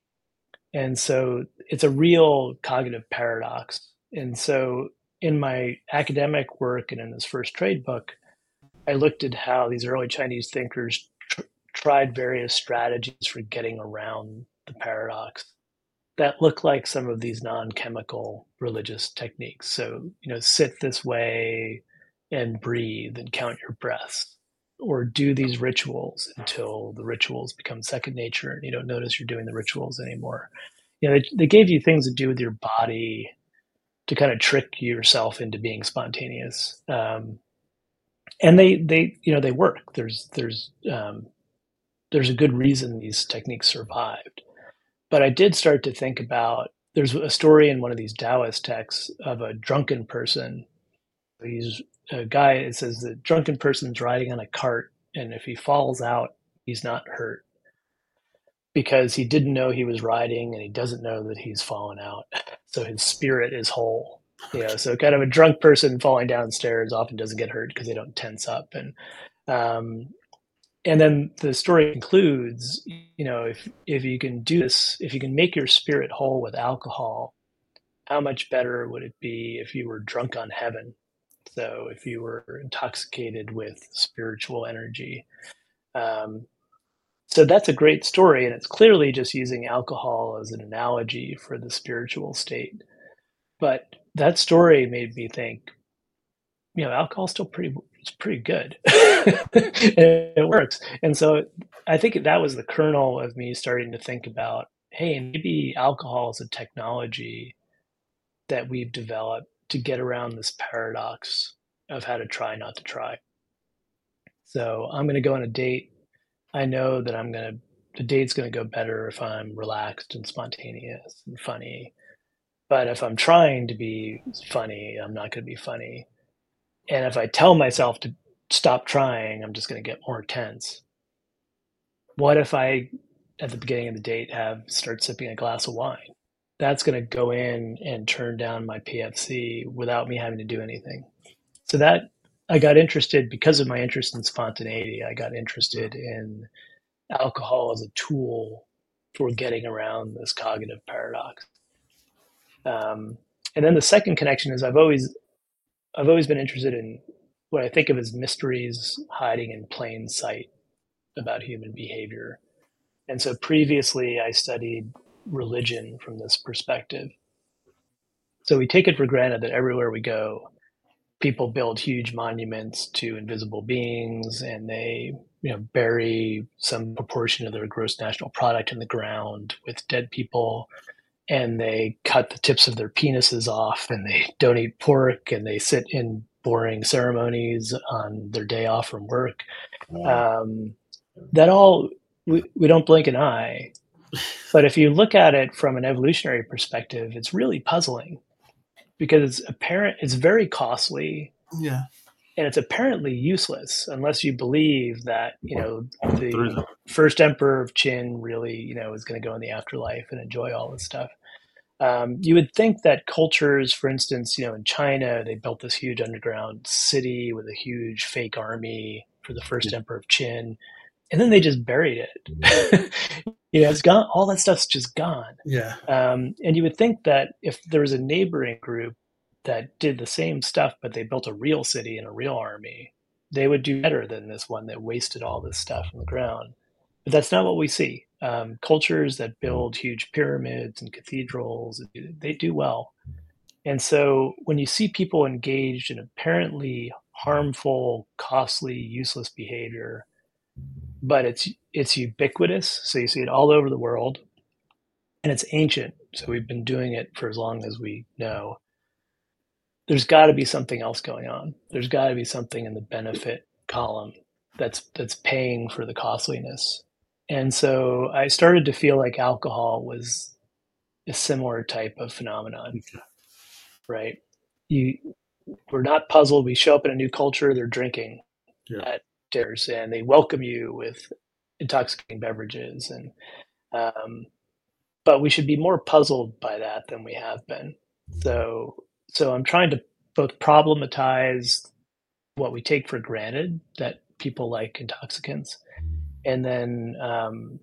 And so it's a real cognitive paradox. And so in my academic work and in this first trade book, I looked at how these early Chinese thinkers tr- tried various strategies for getting around the paradox that look like some of these non-chemical religious techniques. So, you know, sit this way and breathe and count your breaths. or do these rituals until the rituals become second nature and you don't notice you're doing the rituals anymore. You know, they, they gave you things to do with your body to kind of trick yourself into being spontaneous. Um, and they, they, you know, they work. There's, there's, um, there's a good reason these techniques survived. But I did start to think about, there's a story in one of these Taoist texts of a drunken person. He's a guy, it says the drunken person's riding on a cart, and if he falls out, he's not hurt because he didn't know he was riding and he doesn't know that he's fallen out. So his spirit is whole. You know, so kind of a drunk person falling downstairs often doesn't get hurt because they don't tense up. And um, and then the story concludes, you know, if if you can do this, if you can make your spirit whole with alcohol, how much better would it be if you were drunk on heaven? So if you were intoxicated with spiritual energy. Um, so that's a great story, and it's clearly just using alcohol as an analogy for the spiritual state. But that story made me think, you know, alcohol's still pretty, it's pretty good. It works. And so I think that was the kernel of me starting to think about, hey, maybe alcohol is a technology that we've developed to get around this paradox of how to try not to try. So I'm going to go on a date. I know that I'm going to, the date's going to go better if I'm relaxed and spontaneous and funny. But if I'm trying to be funny, I'm not going to be funny. And if I tell myself to stop trying, I'm just going to get more tense. What if I, at the beginning of the date, have start sipping a glass of wine? That's going to go in and turn down my P F C without me having to do anything. So that I got interested because of my interest in spontaneity. I got interested in alcohol as a tool for getting around this cognitive paradox. Um, and then the second connection is I've always I've always been interested in what I think of as mysteries hiding in plain sight about human behavior. And so previously I studied religion from this perspective. So we take it for granted that everywhere we go, people build huge monuments to invisible beings, and they, you know, bury some proportion of their gross national product in the ground with dead people, and they cut the tips of their penises off, and they don't eat pork, and they sit in boring ceremonies on their day off from work. Um, that all, we, we don't blink an eye. But if you look at it from an evolutionary perspective, it's really puzzling because it's apparent, it's very costly. Yeah. And it's apparently useless unless you believe that, you know, the first emperor of Qin really, you know, is going to go in the afterlife and enjoy all this stuff. Um, you would think that cultures, for instance, you know, in China, they built this huge underground city with a huge fake army for the first yeah. emperor of Qin, and then they just buried it. You know, it's gone. All that stuff's just gone. Yeah. Um, and you would think that if there was a neighboring group that did the same stuff, but they built a real city and a real army, they would do better than this one that wasted all this stuff on the ground. But that's not what we see. Um, cultures that build huge pyramids and cathedrals, they do well. And so when you see people engaged in apparently harmful, costly, useless behavior, but it's it's ubiquitous, so you see it all over the world, and it's ancient, so we've been doing it for as long as we know. There's got to be something else going on. There's got to be something in the benefit column that's that's paying for the costliness. And so I started to feel like alcohol was a similar type of phenomenon, right? You, we're not puzzled. We show up in a new culture, they're drinking yeah. at dinners, and they welcome you with intoxicating beverages. And um, but we should be more puzzled by that than we have been. So So I'm trying to both problematize what we take for granted, that people like intoxicants, and then um,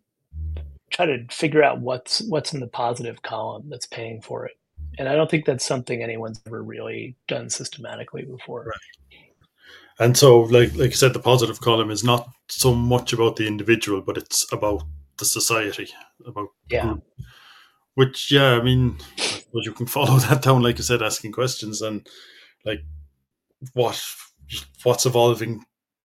try to figure out what's what's in the positive column that's paying for it. And I don't think that's something anyone's ever really done systematically before. Right. And so, like like you said, the positive column is not so much about the individual, but it's about the society, about the yeah. group. Which, yeah, I mean, I suppose you can follow that down, like you said, asking questions and like what what's evolving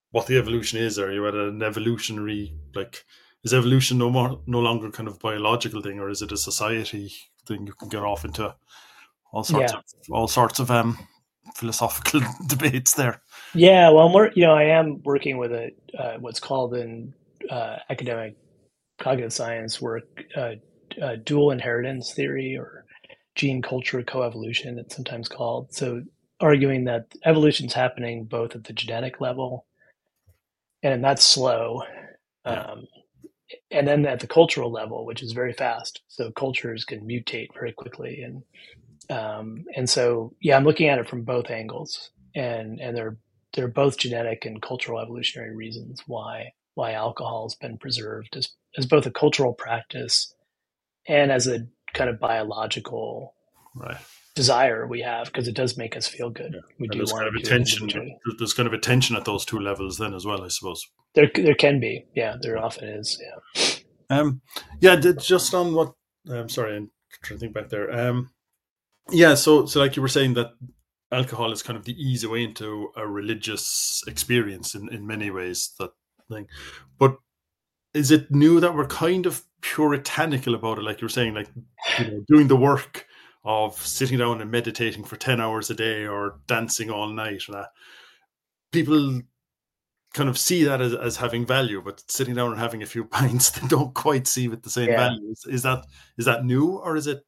what the evolution is. Are you at an evolutionary, like, is evolution no more no longer kind of biological thing, or is it a society thing? You can get off into all sorts Yeah. of all sorts of um philosophical debates there. Yeah. Well, I'm work, you know, I am working with a, uh, what's called in uh, academic cognitive science work, uh, uh, dual inheritance theory, or gene culture coevolution, it's sometimes called. So arguing that evolution's happening both at the genetic level, and that's slow, Yeah, um, and then at the cultural level, which is very fast. So cultures can mutate very quickly, and um, and so yeah, I'm looking at it from both angles, and and they're they're both genetic and cultural evolutionary reasons why why alcohol has been preserved as as both a cultural practice and as a kind of biological right. desire we have, because it does make us feel good. Yeah, We and do there's want kind to of a do it tension. individually. There's kind of a tension at those two levels then as well, I suppose. There, there can be, yeah, there often is, yeah. Um, yeah, just on what. I'm sorry, I'm trying to think back there. Um, yeah, so so like you were saying that alcohol is kind of the easy way into a religious experience in in many ways. That thing, but is it new that we're kind of puritanical about it? Like you were saying, like, you know, doing the work of sitting down and meditating for ten hours a day or dancing all night, and that people kind of see that as, as having value, but sitting down and having a few pints, they don't quite see with the same Yeah, value. Is, is that is that new, or is it?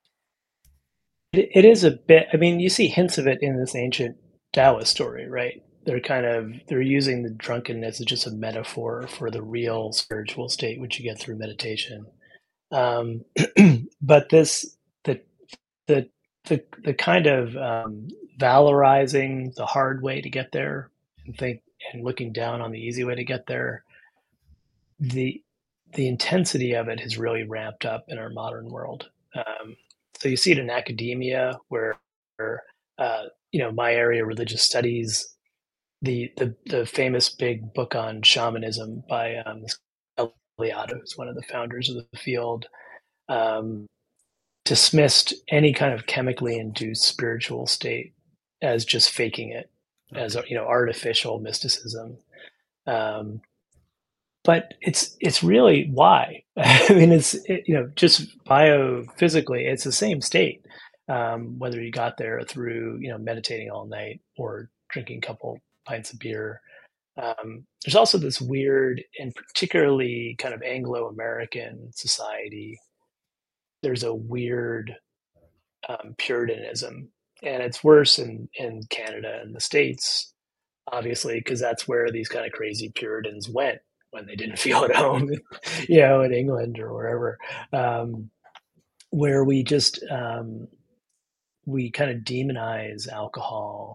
it, it is a bit. I mean, you see hints of it in this ancient Taoist story, right? They're kind of they're using the drunkenness as just a metaphor for the real spiritual state which you get through meditation. Um, but this the the the the kind of um, valorizing the hard way to get there, and think and looking down on the easy way to get there, the the intensity of it has really ramped up in our modern world. Um, so you see it in academia, where, where uh, you know, my area, religious studies, the the the famous big book on shamanism by um, Eliade, who's one of the founders of the field, um, dismissed any kind of chemically induced spiritual state as just faking it, as, Okay. you know, artificial mysticism. Um, but it's it's really why. I mean, it's it, you know, just biophysically, it's the same state. Um, whether you got there through, you know, meditating all night or drinking a couple pints of beer. Um, there's also this weird, and particularly kind of Anglo-American society, there's a weird um, Puritanism, and it's worse in in Canada and the States, obviously, because that's where these kind of crazy Puritans went when they didn't feel at home, you know, in England or wherever, um, where we just um, we kind of demonize alcohol,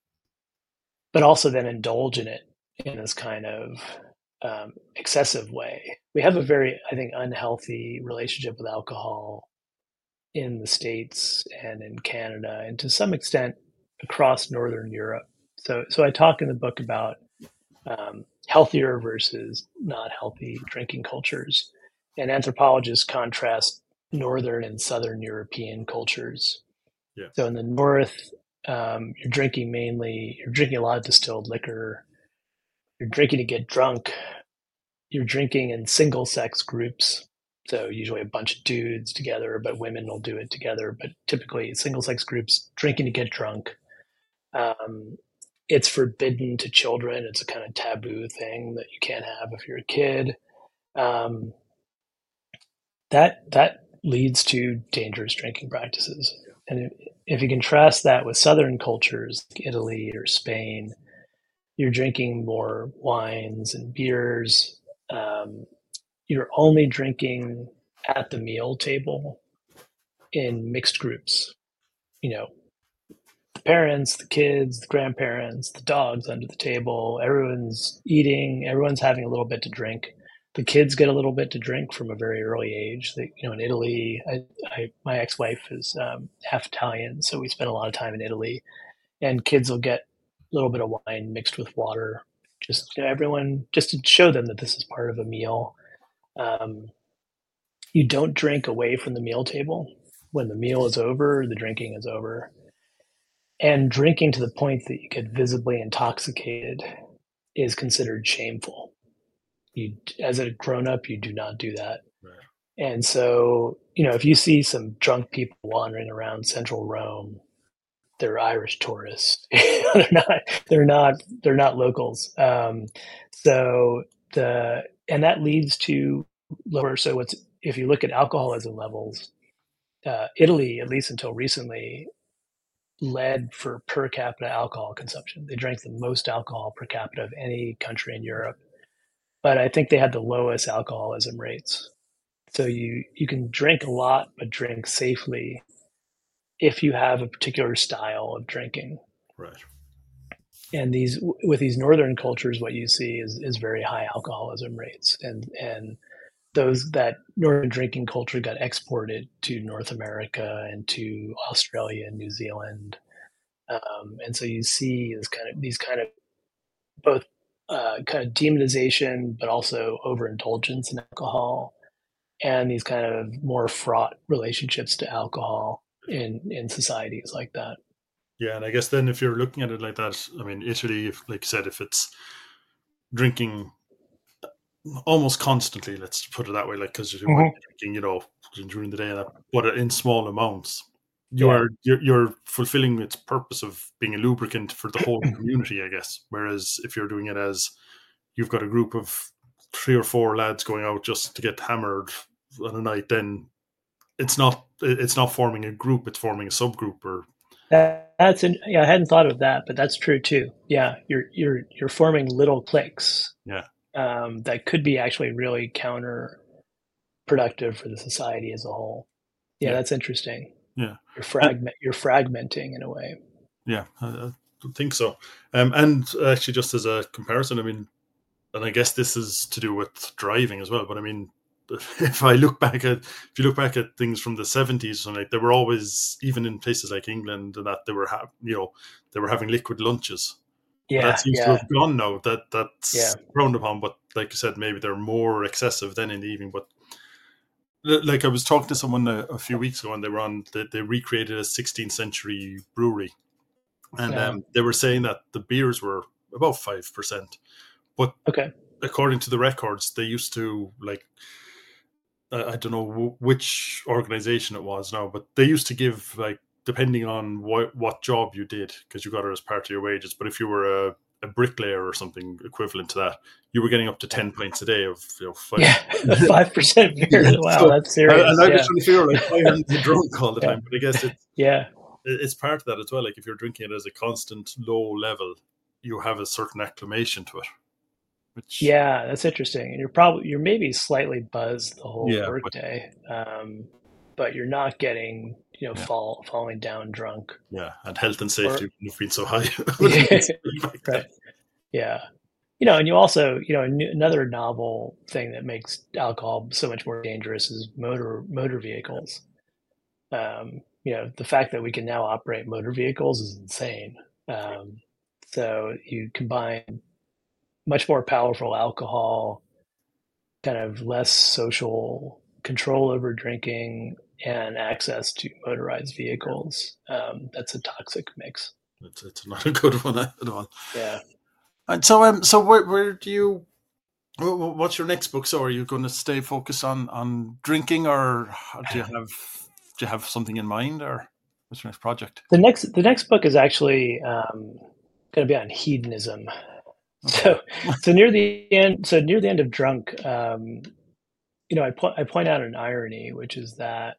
but also then indulge in it in this kind of um, excessive way. We have a very, I think, unhealthy relationship with alcohol in the States and in Canada, and to some extent across Northern Europe. So, so I talk in the book about um, healthier versus not healthy drinking cultures, and anthropologists contrast Northern and Southern European cultures. Yeah. So in the North, um, you're drinking mainly, you're drinking a lot of distilled liquor. You're drinking to get drunk. You're drinking in single sex groups. So usually a bunch of dudes together, but women will do it together. But typically single sex groups drinking to get drunk. Um, it's forbidden to children. It's a kind of taboo thing that you can't have if you're a kid. Um, that that leads to dangerous drinking practices. And if, if you contrast that with Southern cultures like Italy or Spain, you're drinking more wines and beers. Um, you're only drinking at the meal table in mixed groups. You know, the parents, the kids, the grandparents, the dogs under the table. Everyone's eating. Everyone's having a little bit to drink. The kids get a little bit to drink from a very early age. They, you know, in Italy, I, I, my ex-wife is um, half Italian, so we spent a lot of time in Italy. And kids will get a little bit of wine mixed with water, just, you know, everyone, just to show them that this is part of a meal. Um, you don't drink away from the meal table. When the meal is over, the drinking is over. And drinking to the point that you get visibly intoxicated is considered shameful. You, as a grown up, you do not do that. Right. And so, you know, if you see some drunk people wandering around central Rome, they're Irish tourists. they're not. They're not. They're not locals. Um, so the and that leads to lower. So what's if you look at alcoholism levels, uh, Italy, at least until recently, led for per capita alcohol consumption. They drank the most alcohol per capita of any country in Europe, but I think they had the lowest alcoholism rates. So you you can drink a lot, but drink safely if you have a particular style of drinking. Right. And these with these northern cultures, what you see is is very high alcoholism rates, and and those that northern drinking culture got exported to North America and to Australia and New Zealand, um, and so you see this kind of these kind of both uh, kind of demonization, but also overindulgence in alcohol, and these kind of more fraught relationships to alcohol in in societies like that. Yeah, and I guess then if you're looking at it like that, I mean, Italy, if, like you said, if it's drinking almost constantly, let's put it that way, like because you might Mm-hmm. be drinking, you know, during the day, and that, but in small amounts, you Yeah. are you're, you're fulfilling its purpose of being a lubricant for the whole community, I guess. Whereas if you're doing it as you've got a group of three or four lads going out just to get hammered on a night, then it's not it's not forming a group; it's forming a subgroup. Or That, that's in, yeah, I hadn't thought of that, but that's true too. Yeah, you're you're you're forming little cliques yeah, um, that could be actually really counterproductive for the society as a whole. Yeah, yeah, that's interesting. yeah, You're and fragment you're fragmenting in a way. yeah, I, I think so. Um, and actually, just as a comparison, I mean, and I guess this is to do with driving as well. But I mean, if I look back at if you look back at things from the seventies, and like they were always, even in places like England, and that they were ha- you know they were having liquid lunches. But that Yeah, seems to yeah, have gone now. That yeah. that's frowned upon. But like you said, maybe they're more excessive than in the evening. But like I was talking to someone a, a few weeks ago, and they were on. They, they recreated a sixteenth century brewery, and Uh, um, they were saying that the beers were about five percent. But okay. according to the records, they used to like I don't know which organization it was now, but they used to give like depending on what what job you did because you got it as part of your wages. But if you were a, a bricklayer or something equivalent to that, you were getting up to ten pints a day of you know five. Yeah, five percent beer. Yeah, Wow, so that's and serious. I was Yeah, trying to figure out like why aren't they drunk all the yeah, time? But I guess it's yeah, it's part of that as well. Like if you're drinking it as a constant low level, you have a certain acclimation to it, which yeah. That's interesting. And you're probably you're maybe slightly buzzed the whole yeah, but workday, um, but you're not getting you know yeah. fall falling down drunk. Yeah, and health and safety Or wouldn't have been so high. Wouldn't have been yeah, so high back then. right. Yeah. You know, and you also, you know, another novel thing that makes alcohol so much more dangerous is motor motor vehicles. Um, you know, the fact that we can now operate motor vehicles is insane. Um, so you combine much more powerful alcohol, kind of less social control over drinking, and access to motorized vehicles. Um, that's a toxic mix. It's, it's not a good one at all. Yeah. And so, um, so where, where do you? What's your next book? So, are you going to stay focused on on drinking, or do you have do you have something in mind, or what's your next project? The next the next book is actually um, going to be on hedonism. Okay. So so near the end so near the end of Drunk, um, you know, I po- I point out an irony, which is that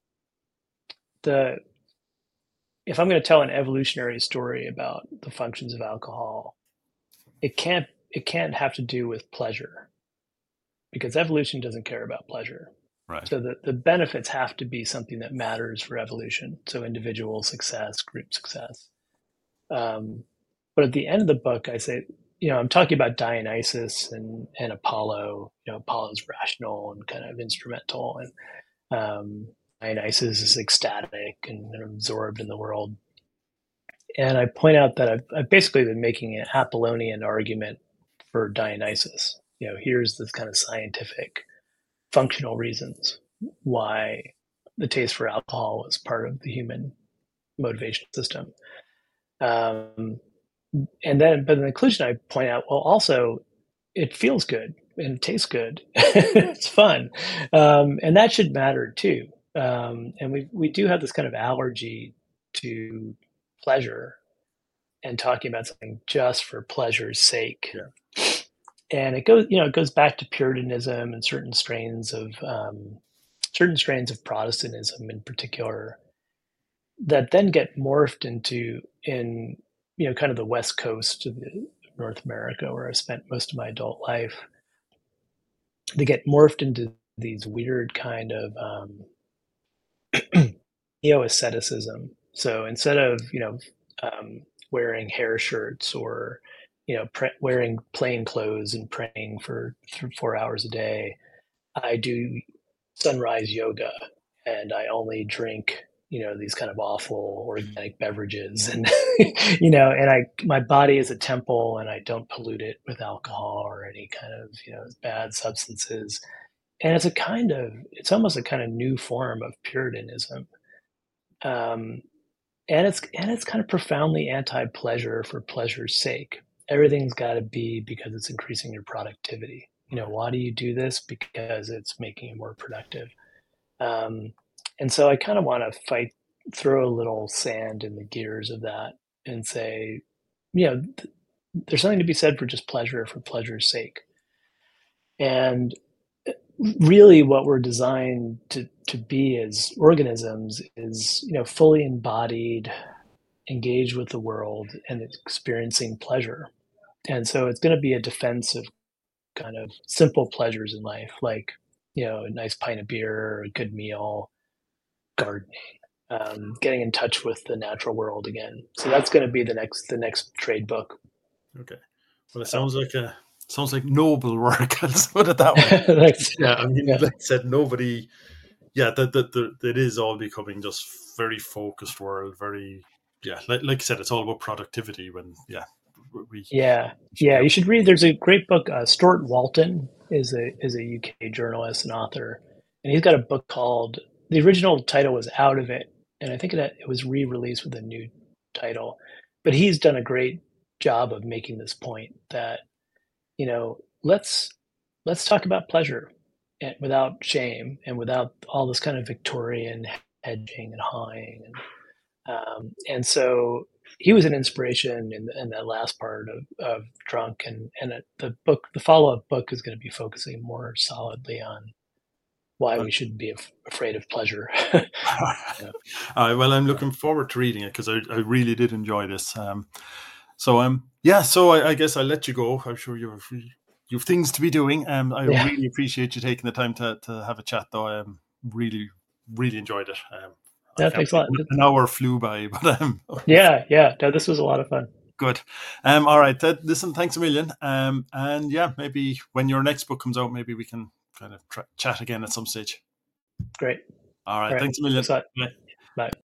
the if I'm going to tell an evolutionary story about the functions of alcohol, it can't it can't have to do with pleasure because evolution doesn't care about pleasure. Right. So the, the benefits have to be something that matters for evolution. So individual success, group success. Um, but at the end of the book, I say, you know, I'm talking about Dionysus and, and Apollo. You know, Apollo's rational and kind of instrumental, and um, Dionysus is ecstatic and absorbed in the world. And I point out that I've, I've basically been making an Apollonian argument for Dionysus. You know, here's this kind of scientific, functional reasons why the taste for alcohol was part of the human motivation system. Um, and then, but in the conclusion, I point out, well, also, it feels good and it tastes good. It's fun, um, and that should matter too. Um, and we we do have this kind of allergy to pleasure and talking about something just for pleasure's sake. Yeah. And it goes, you know, it goes back to Puritanism and certain strains of um, certain strains of Protestantism in particular that then get morphed into in you know kind of the West Coast of the, North America, where I spent most of my adult life. They get morphed into these weird kind of um, neo asceticism. So instead of you know um, wearing hair shirts or you know pre- wearing plain clothes and praying for th- four hours a day, I do sunrise yoga, and I only drink you know these kind of awful organic beverages, and you know, and I my body is a temple, and I don't pollute it with alcohol or any kind of you know bad substances. And it's a kind of it's almost a kind of new form of Puritanism, um, and it's and it's kind of profoundly anti-pleasure for pleasure's sake. Everything's got to be because it's increasing your productivity. You know, Right. why do you do this? Because it's making you more productive. Um, and so I kind of want to fight, throw a little sand in the gears of that and say, you know, th- there's something to be said for just pleasure for pleasure's sake. And really what we're designed to, to be as organisms is, you know, fully embodied, engaged with the world and experiencing pleasure. And so it's going to be a defense of kind of simple pleasures in life, like, you know, a nice pint of beer, a good meal, gardening, um, getting in touch with the natural world again. So that's going to be the next the next trade book. Okay. Well, it So sounds like a sounds like noble work. Let's put it that way. that's, Yeah, I mean, yeah, like I said, nobody. Yeah, that that that it is all becoming just very focused world. Very, yeah, like, like I said, it's all about productivity. When yeah, we yeah, should be yeah. able. You should read. There's a great book. Uh, Stuart Walton is a is a U K journalist and author, and he's got a book called. The original title was Out of It, and I think it it was re-released with a new title. But he's done a great job of making this point that you know let's let's talk about pleasure and without shame and without all this kind of Victorian hedging and hawing and um, and so he was an inspiration in, in that last part of, of Drunk, and and it, the book the follow up book is going to be focusing more solidly on why Well, we shouldn't be af- afraid of pleasure. Yeah. uh, well, I'm looking forward to reading it because I, I really did enjoy this. Um, so um, yeah, so I, I guess I'll let you go. I'm sure you've you've things to be doing. Um, I Yeah. really appreciate you taking the time to to have a chat, though. I um, really really enjoyed it. Um, I Yeah, can't thanks a believe lot. an hour flew by, but um, Yeah, yeah. No, this was a lot of fun. good. Um, all right. Th- listen, thanks a million. Um, and yeah, maybe when your next book comes out, maybe we can kind of try- chat again at some stage. Great. All All right. right. Thanks a Thanks million. a lot. Bye. Bye.